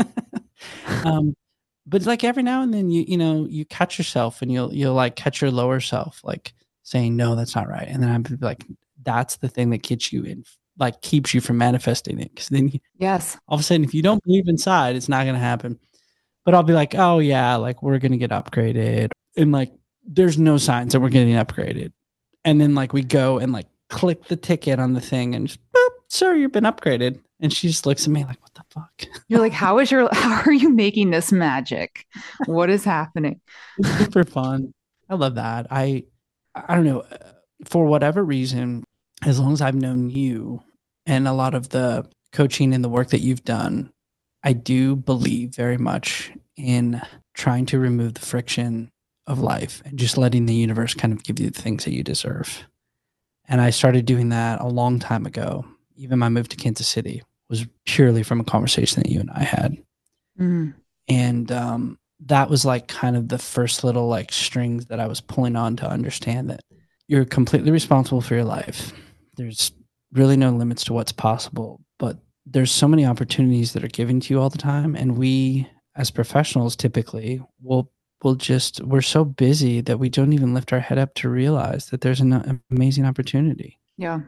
Speaker 1: But like every now and then you catch yourself and you'll like catch your lower self, like saying, no, that's not right. And then I'm like, that's the thing that gets you in, like keeps you from manifesting it. Cause then
Speaker 2: yes,
Speaker 1: all of a sudden, if you don't believe inside, it's not going to happen. But I'll be like, oh yeah, like we're going to get upgraded. And like, there's no signs that we're getting upgraded. And then like we go and like click the ticket on the thing and just, boop, sir, you've been upgraded. And she just looks at me like, what the fuck?
Speaker 2: You're like, how are you making this magic? What is happening?
Speaker 1: It's super fun. I love that. I don't know. For whatever reason, as long as I've known you and a lot of the coaching and the work that you've done, I do believe very much in trying to remove the friction of life and just letting the universe kind of give you the things that you deserve. And I started doing that a long time ago. Even my move to Kansas City was purely from a conversation that you and I had.
Speaker 2: Mm.
Speaker 1: And that was like kind of the first little like strings that I was pulling on to understand that you're completely responsible for your life. There's really no limits to what's possible, but there's so many opportunities that are given to you all the time. And we as professionals typically we're so busy that we don't even lift our head up to realize that there's an amazing opportunity.
Speaker 2: Yeah.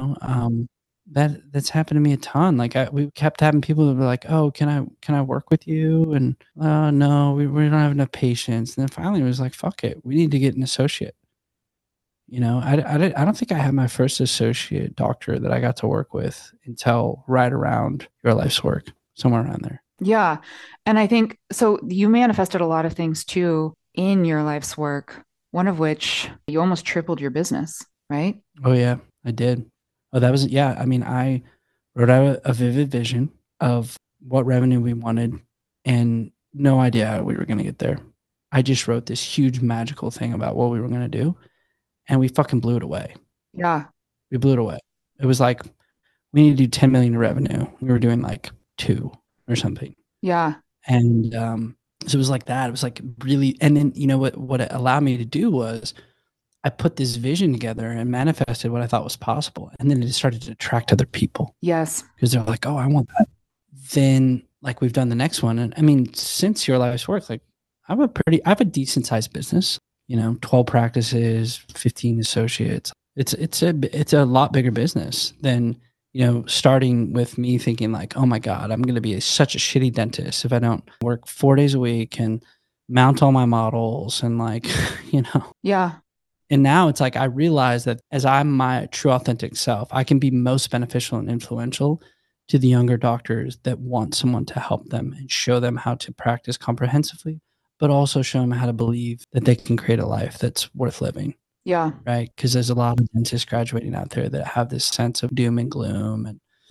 Speaker 1: That's happened to me a ton. Like we kept having people that were like, oh, can I work with you? And no, we don't have enough patience. And then finally it was like, fuck it. We need to get an associate. I don't think I had my first associate doctor that I got to work with until right around Your Life's Work, somewhere around there.
Speaker 2: Yeah. And I think, so you manifested a lot of things too in Your Life's Work, one of which you almost tripled your business, right?
Speaker 1: Oh yeah, I did. Oh, that was, yeah. I mean, I wrote out a vivid vision of what revenue we wanted and no idea how we were going to get there. I just wrote this huge magical thing about what we were going to do and we fucking blew it away.
Speaker 2: Yeah.
Speaker 1: We blew it away. It was like, we need to do 10 million in revenue. We were doing like 2 or something.
Speaker 2: Yeah.
Speaker 1: And so it was like that. It was like really, and then what it allowed me to do was I put this vision together and manifested what I thought was possible. And then it started to attract other people.
Speaker 2: Yes.
Speaker 1: Because they're like, oh, I want that. Then like we've done the next one. And I mean, since Your Life's Work, like I have a decent sized business, 12 practices, 15 associates. It's a lot bigger business than, starting with me thinking like, oh my God, I'm going to be such a shitty dentist if I don't work 4 days a week and mount all my models and like,
Speaker 2: Yeah.
Speaker 1: And now it's like I realize that as I'm my true authentic self, I can be most beneficial and influential to the younger doctors that want someone to help them and show them how to practice comprehensively, but also show them how to believe that they can create a life that's worth living.
Speaker 2: Yeah.
Speaker 1: Right. Because there's a lot of dentists graduating out there that have this sense of doom and gloom and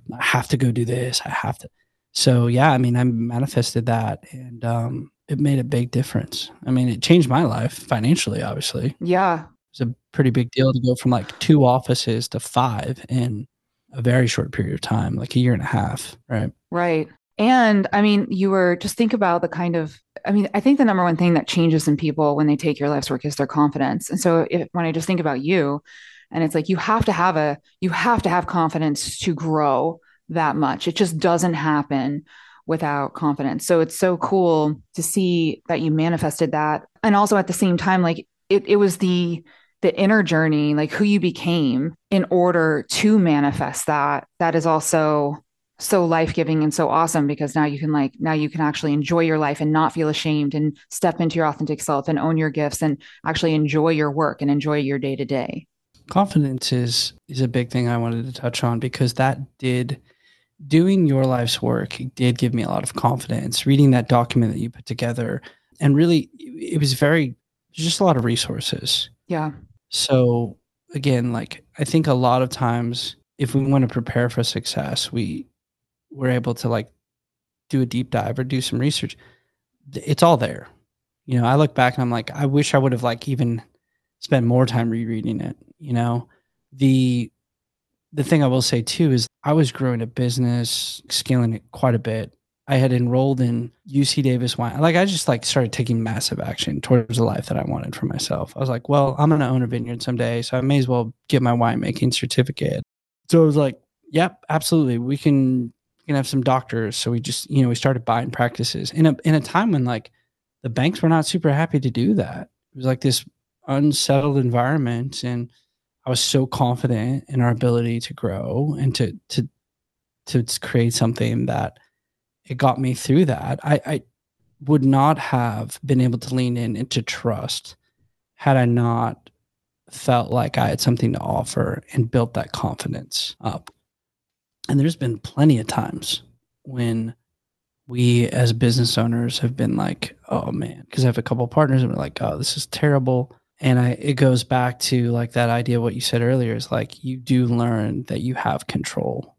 Speaker 1: I have to go do this. I have to. So yeah, I mean, I manifested that, and it made a big difference. I mean, it changed my life financially, obviously.
Speaker 2: Yeah.
Speaker 1: It's a pretty big deal to go from like 2 offices to 5 in a very short period of time, like a year and a half, right?
Speaker 2: Right. And I mean, you were just think about the kind of, I mean, I think the number one thing that changes in people when they take your life's work is their confidence. And so when I just think about you, and it's like you have to have confidence to grow that much. It just doesn't happen without confidence. So it's so cool to see that you manifested that. And also at the same time, like it was the inner journey, like who you became in order to manifest that. That is also so life-giving and so awesome because now you can actually enjoy your life and not feel ashamed and step into your authentic self and own your gifts and actually enjoy your work and enjoy your day to day.
Speaker 1: Confidence is a big thing I wanted to touch on because that did doing your life's work did give me a lot of confidence. Reading that document that you put together, and really, it was very just a lot of resources.
Speaker 2: Yeah.
Speaker 1: So again, like I think a lot of times, if we want to prepare for success, we're able to like do a deep dive or do some research. It's all there. You know, I look back and I'm like, I wish I would have like even spent more time rereading it. You know, the the thing I will say too is I was growing a business, scaling it quite a bit. I had enrolled in UC Davis wine. Like I just like started taking massive action towards the life that I wanted for myself. I was like, well, I'm going to own a vineyard someday, so I may as well get my winemaking certificate. So I was like, yep, absolutely. We can have some doctors. So we just, we started buying practices in a time when like the banks were not super happy to do that. It was like this unsettled environment, and I was so confident in our ability to grow and to create something that it got me through that. I would not have been able to lean in and to trust had I not felt like I had something to offer and built that confidence up. And there's been plenty of times when we as business owners have been like, oh man, because I have a couple of partners and we're like, oh, this is terrible. And it goes back to like that idea of what you said earlier is like you do learn that you have control.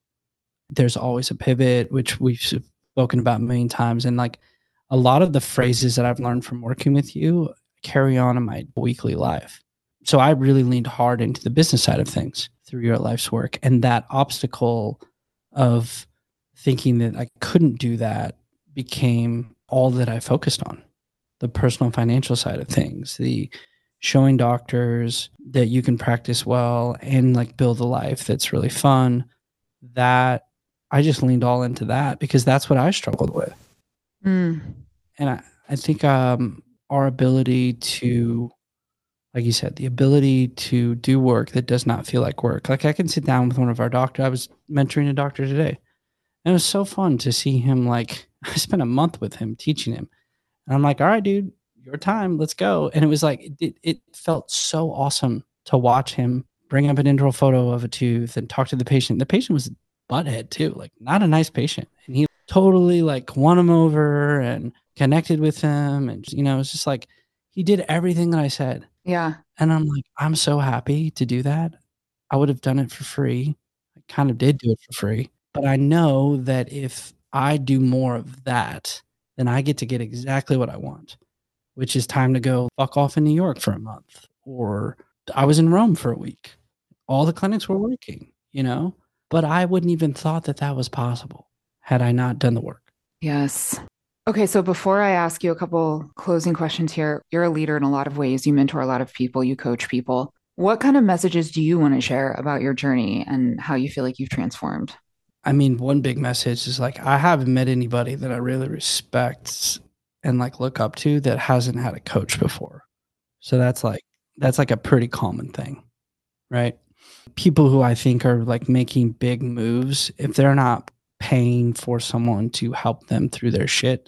Speaker 1: There's always a pivot, which we've spoken about a million times. And like a lot of the phrases that I've learned from working with you carry on in my weekly life. So I really leaned hard into the business side of things through your life's work. And that obstacle of thinking that I couldn't do that became all that I focused on. The personal financial side of things, the showing doctors that you can practice well and like build a life that's really fun. That I just leaned all into that because that's what I struggled with.
Speaker 2: Mm.
Speaker 1: And I think our ability to, like you said, the ability to do work that does not feel like work. Like I can sit down with one of our doctors. I was mentoring a doctor today. And it was so fun to see him. Like I spent a month with him teaching him. And I'm like, all right, dude, your time, let's go. And it was like, it felt so awesome to watch him bring up an intro photo of a tooth and talk to the patient. The patient was butthead too, like not a nice patient. And he totally like won him over and connected with him. And, it's just like, he did everything that I said.
Speaker 2: Yeah.
Speaker 1: And I'm like, I'm so happy to do that. I would have done it for free. I kind of did do it for free. But I know that if I do more of that, then I get to get exactly what I want, which is time to go fuck off in New York for a month. Or I was in Rome for a week. All the clinics were working, but I wouldn't even thought that that was possible had I not done the work.
Speaker 2: Yes. Okay, so before I ask you a couple closing questions here, you're a leader in a lot of ways. You mentor a lot of people, you coach people. What kind of messages do you want to share about your journey and how you feel like you've transformed?
Speaker 1: I mean, one big message is like, I haven't met anybody that I really respect and like look up to that hasn't had a coach before. So that's like a pretty common thing, right? People who I think are like making big moves, if they're not paying for someone to help them through their shit,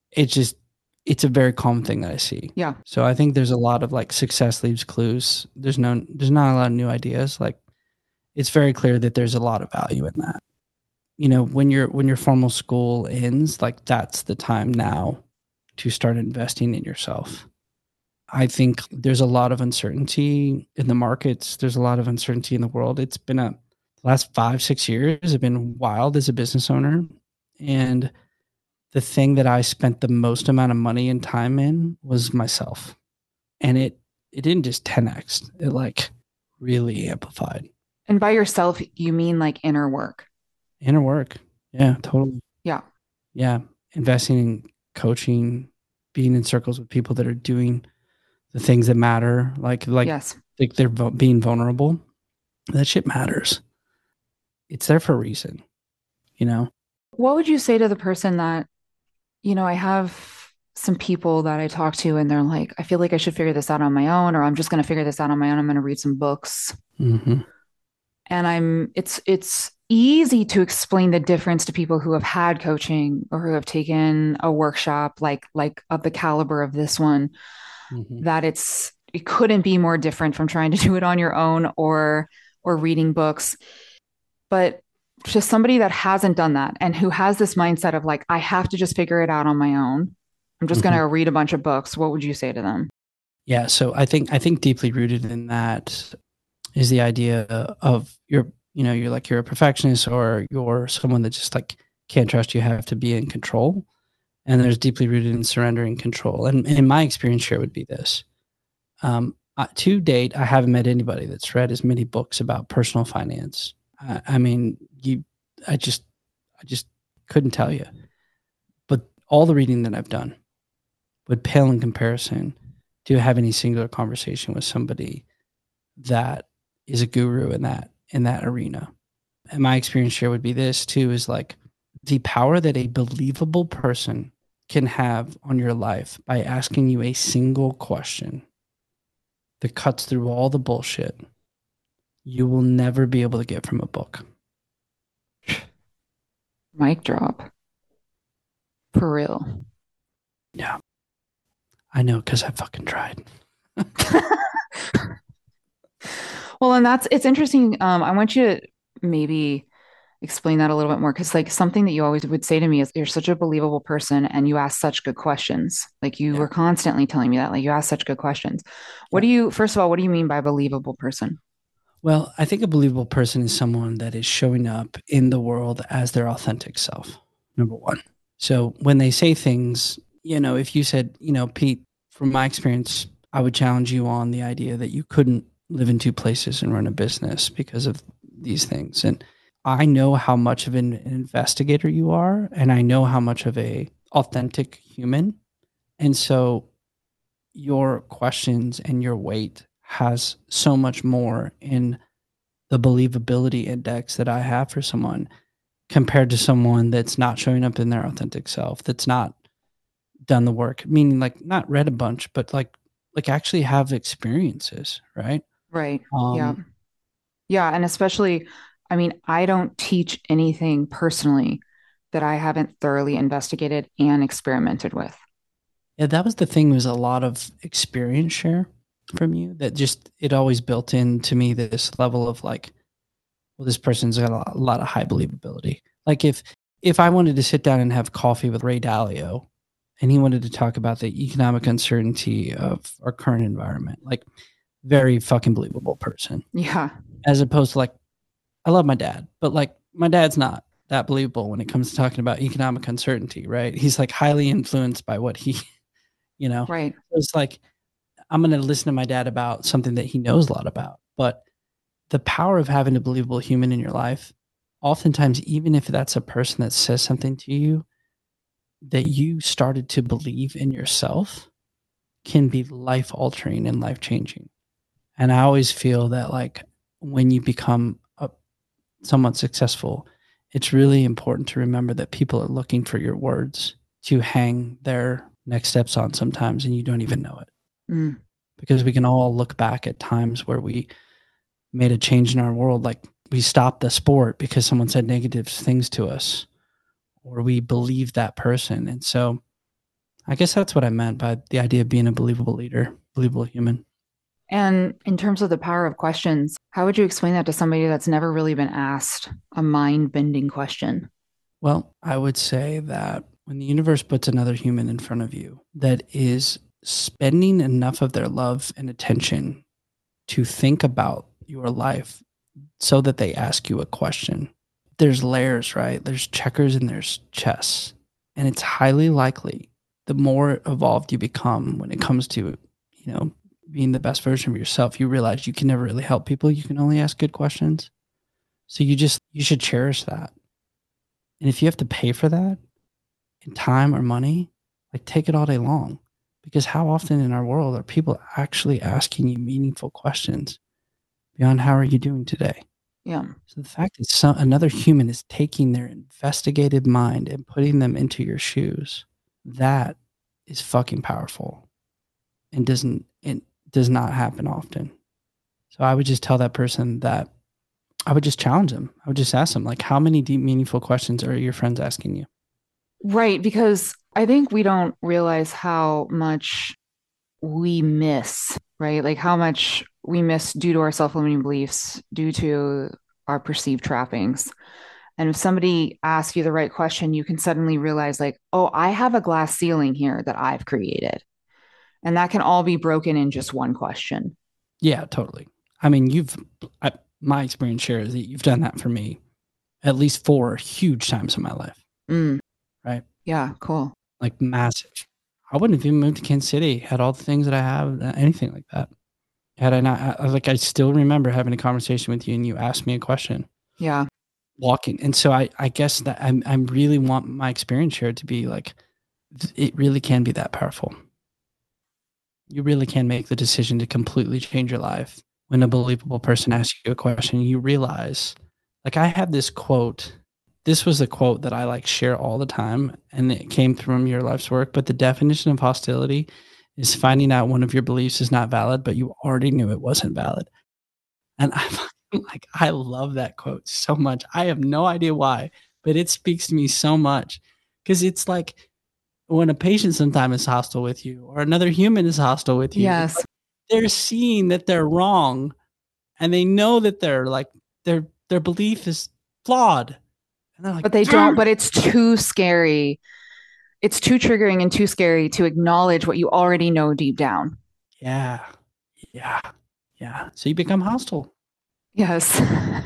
Speaker 1: it's a very common thing that I see.
Speaker 2: Yeah.
Speaker 1: So I think there's a lot of like success leaves clues. There's not a lot of new ideas. Like it's very clear that there's a lot of value in that. When your formal school ends, like that's the time now to start investing in yourself. I think there's a lot of uncertainty in the markets. There's a lot of uncertainty in the world. It's been a last 5, 6 years have been wild as a business owner. And the thing that I spent the most amount of money and time in was myself. And it didn't just 10x, it like really amplified.
Speaker 2: And by yourself, you mean like inner work.
Speaker 1: Inner work. Yeah, totally.
Speaker 2: Yeah.
Speaker 1: Yeah. Investing in coaching, being in circles with people that are doing the things that matter,
Speaker 2: Yes.
Speaker 1: like they're being vulnerable. That shit matters. It's there for a reason, you know?
Speaker 2: What would you say to the person that, I have some people that I talk to and they're like, I feel like I should figure this out on my own, or I'm just going to figure this out on my own. I'm going to read some books.
Speaker 1: Mm-hmm.
Speaker 2: And it's easy to explain the difference to people who have had coaching or who have taken a workshop like of the caliber of this one,
Speaker 1: Mm-hmm.
Speaker 2: that it couldn't be more different from trying to do it on your own or reading books. But just somebody that hasn't done that and who has this mindset of like, I have to just figure it out on my own. I'm just going
Speaker 1: Mm-hmm.
Speaker 2: to read a bunch of books. What would you say to them?
Speaker 1: Yeah. So I think deeply rooted in that is the idea of you're a perfectionist or you're someone that just like can't trust you have to be in control. And there's deeply rooted in surrendering control. And in my experience, share would be this. To date, I haven't met anybody that's read as many books about personal finance. I mean, I just couldn't tell you. But all the reading that I've done would pale in comparison to having a singular conversation with somebody that is a guru in that arena. And my experience here would be this too, is like the power that a believable person can have on your life by asking you a single question that cuts through all the bullshit you will never be able to get from a book.
Speaker 2: Mic drop. For real.
Speaker 1: Yeah. I know, because I fucking tried.
Speaker 2: Well, and it's interesting. I want you to maybe explain that a little bit more because, like, something that you always would say to me is you're such a believable person and you ask such good questions. Like, you
Speaker 1: Yeah.
Speaker 2: were constantly telling me that, like, you ask such good questions.
Speaker 1: Yeah.
Speaker 2: First of all, what do you mean by believable person?
Speaker 1: Well, I think a believable person is someone that is showing up in the world as their authentic self, number one. So when they say things, if you said, Pete, from my experience, I would challenge you on the idea that you couldn't live in two places and run a business because of these things. And I know how much of an investigator you are, and I know how much of a authentic human. And so your questions and your weight has so much more in the believability index that I have for someone compared to someone that's not showing up in their authentic self, that's not done the work, meaning like not read a bunch, but like actually have experiences, right?
Speaker 2: Right. Yeah.
Speaker 1: Um,
Speaker 2: Yeah. And especially, I mean, I don't teach anything personally that I haven't thoroughly investigated and experimented with.
Speaker 1: yeah, that was the thing, was a lot of experience share from you that just it always built into me this level of like, well, this person's got a lot of high believability. Like if I wanted to sit down and have coffee with Ray Dalio and he wanted to talk about the economic uncertainty of our current environment, like very fucking believable person.
Speaker 2: Yeah.
Speaker 1: As opposed to like, I love my dad, but like my dad's not that believable when it comes to talking about economic uncertainty, right? He's like highly influenced by what he, you know,
Speaker 2: Right.
Speaker 1: it's like I'm going to listen to my dad about something that he knows a lot about. But the power of having a believable human in your life, oftentimes, even if that's a person that says something to you that you started to believe in yourself, can be life altering and life changing. And I always feel that like when you become somewhat successful, it's really important to remember that people are looking for your words to hang their next steps on sometimes, and you don't even know it.
Speaker 2: Mm.
Speaker 1: Because we can all look back at times where we made a change in our world, like we stopped the sport because someone said negative things to us, or we believed that person. And so I guess that's what I meant by the idea of being a believable leader, believable human.
Speaker 2: And in terms of the power of questions, how would you explain that to somebody that's never really been asked a mind bending question?
Speaker 1: Well, I would say that when the universe puts another human in front of you that is spending enough of their love and attention to think about your life so that they ask you a question. There's layers, right? There's checkers and there's chess. And it's highly likely the more evolved you become when it comes to, being the best version of yourself, you realize you can never really help people. You can only ask good questions. So you should cherish that. And if you have to pay for that in time or money, like take it all day long. Because how often in our world are people actually asking you meaningful questions beyond how are you doing today?
Speaker 2: Yeah.
Speaker 1: So the fact that another human is taking their investigative mind and putting them into your shoes, that is fucking powerful and it does not happen often. So I would just tell that person that I would just challenge them. I would just ask them, like, how many deep, meaningful questions are your friends asking you?
Speaker 2: Right. Because I think we don't realize how much we miss, right? Like how much we miss due to our self-limiting beliefs, due to our perceived trappings. And if somebody asks you the right question, you can suddenly realize, like, oh, I have a glass ceiling here that I've created. And that can all be broken in just one question.
Speaker 1: Yeah, totally. I mean, my experience shares that you've done that for me at least 4 huge times in my life,
Speaker 2: Mm,
Speaker 1: right?
Speaker 2: yeah, cool.
Speaker 1: Like massive. I wouldn't have even moved to Kansas City, had all the things that I have, anything like that. Had I not, I still remember having a conversation with you and you asked me a question.
Speaker 2: Yeah.
Speaker 1: Walking. And so I guess that I really want my experience here to be like, it really can be that powerful. You really can make the decision to completely change your life. When a believable person asks you a question, you realize, like, I have this quote. This was a quote that I like share all the time, and it came from Your Life's Work. But the definition of hostility is finding out one of your beliefs is not valid, but you already knew it wasn't valid. And I'm like, I love that quote so much. I have no idea why, but it speaks to me so much because it's like when a patient sometimes is hostile with you or another human is hostile with you, it's
Speaker 2: Yes.
Speaker 1: like they're seeing that they're wrong and they know that they're like their belief is flawed. And they're like,
Speaker 2: But they don't,
Speaker 1: damn
Speaker 2: but
Speaker 1: it.
Speaker 2: it's too scary. It's too triggering and too scary to acknowledge what you already know deep down.
Speaker 1: Yeah. Yeah. Yeah. So you become hostile.
Speaker 2: Yes.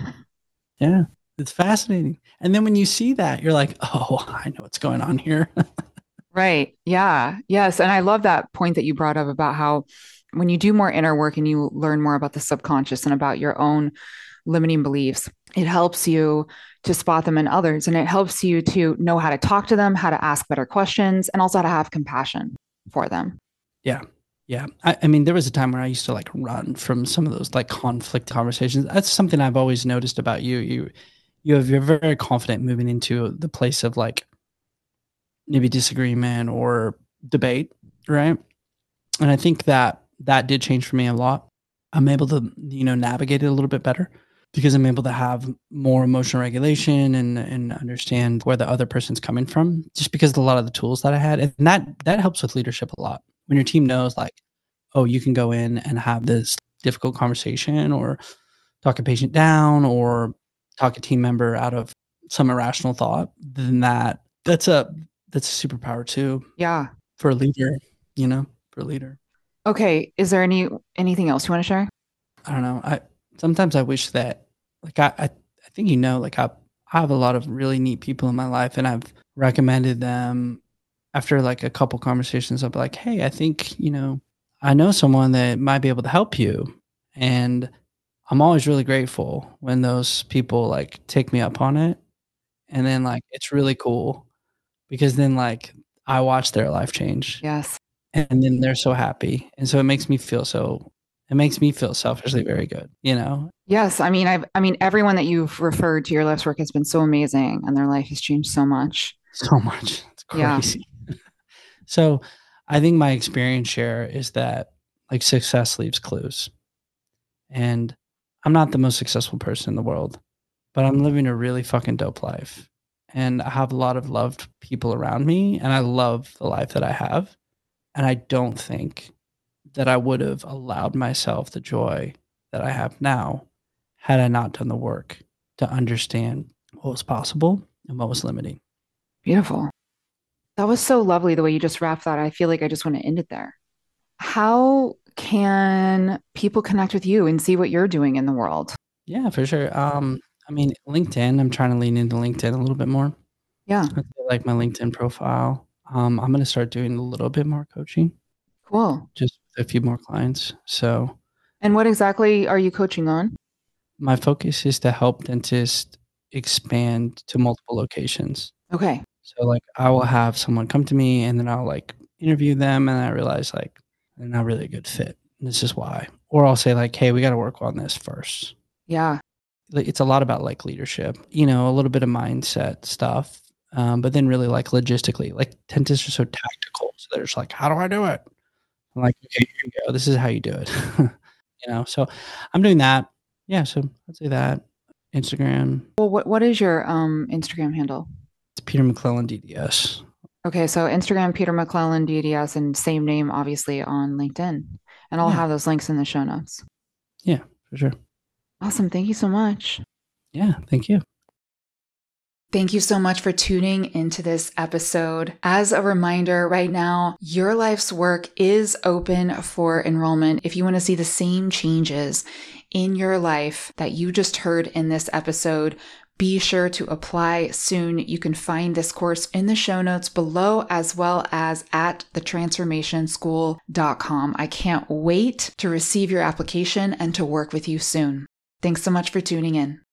Speaker 1: Yeah. It's fascinating. And then when you see that, you're like, oh, I know what's going on here.
Speaker 2: Right. Yeah. Yes. And I love that point that you brought up about how when you do more inner work and you learn more about the subconscious and about your own limiting beliefs, it helps you to spot them in others and it helps you to know how to talk to them, how to ask better questions, and also how to have compassion for them.
Speaker 1: Yeah. Yeah. I mean, there was a time where I used to like run from some of those like conflict conversations. That's something I've always noticed about you. You're very confident moving into the place of like maybe disagreement or debate, right? And I think that did change for me a lot. I'm able to, navigate it a little bit better because I'm able to have more emotional regulation and understand where the other person's coming from just because of a lot of the tools that I had. And that helps with leadership a lot. When your team knows like, oh, you can go in and have this difficult conversation or talk a patient down or talk a team member out of some irrational thought, then that's a superpower too
Speaker 2: Yeah.
Speaker 1: for a leader, for a leader.
Speaker 2: Okay. Is there anything else you want to share?
Speaker 1: I don't know. I sometimes I wish that like I think like I have a lot of really neat people in my life and I've recommended them after like a couple conversations. I'll be like, hey, I think, I know someone that might be able to help you. And I'm always really grateful when those people like take me up on it. And then like it's really cool because then like I watch their life change
Speaker 2: Yes.
Speaker 1: and then they're so happy. And so it makes me feel selfishly very good, you know?
Speaker 2: Yes. I mean, everyone that you've referred to your life's work has been so amazing and their life has changed so much.
Speaker 1: So much. It's
Speaker 2: Yeah.
Speaker 1: crazy. So I think my experience share is that like success leaves clues. And I'm not the most successful person in the world, but I'm living a really fucking dope life. And I have a lot of loved people around me, and I love the life that I have. And I don't think that I would have allowed myself the joy that I have now had I not done the work to understand what was possible and what was limiting.
Speaker 2: Beautiful. That was so lovely the way you just wrapped that. I feel like I just want to end it there. How can people connect with you and see what you're doing in the world?
Speaker 1: Yeah, for sure. I mean, LinkedIn, I'm trying to lean into LinkedIn a little bit more.
Speaker 2: Yeah,
Speaker 1: I feel like my LinkedIn profile. I'm gonna start doing a little bit more coaching,
Speaker 2: cool.
Speaker 1: just with a few more clients. So
Speaker 2: And what exactly are you coaching on?
Speaker 1: my focus is to help dentists expand to multiple locations.
Speaker 2: Okay.
Speaker 1: So like I will have someone come to me and then I'll like interview them and I realize like they're not really a good fit. This is why. Or I'll say like, hey, we got to work on this first.
Speaker 2: Yeah.
Speaker 1: Like, it's a lot about like leadership, you know, a little bit of mindset stuff. But then really like logistically, like dentists are so tactical. So they're just like, how do I do it? I'm like, okay, here you go. This is how you do it. You know, so I'm doing that. Yeah. So I'd say that Instagram,
Speaker 2: Well, what is your Instagram handle?
Speaker 1: it's Peter McClellan DDS.
Speaker 2: Okay, so Instagram, Peter McClellan, DDS, and same name, obviously, on LinkedIn. And I'll
Speaker 1: Yeah.
Speaker 2: have those links in the show notes.
Speaker 1: Yeah, for sure.
Speaker 2: Awesome. Thank you so much.
Speaker 1: Yeah. Thank you.
Speaker 2: Thank you so much for tuning into this episode. As a reminder, right now, Your Life's Work is open for enrollment. If you want to see the same changes in your life that you just heard in this episode, be sure to apply soon. You can find this course in the show notes below, as well as at thetransformationschool.com. I can't wait to receive your application and to work with you soon. Thanks so much for tuning in.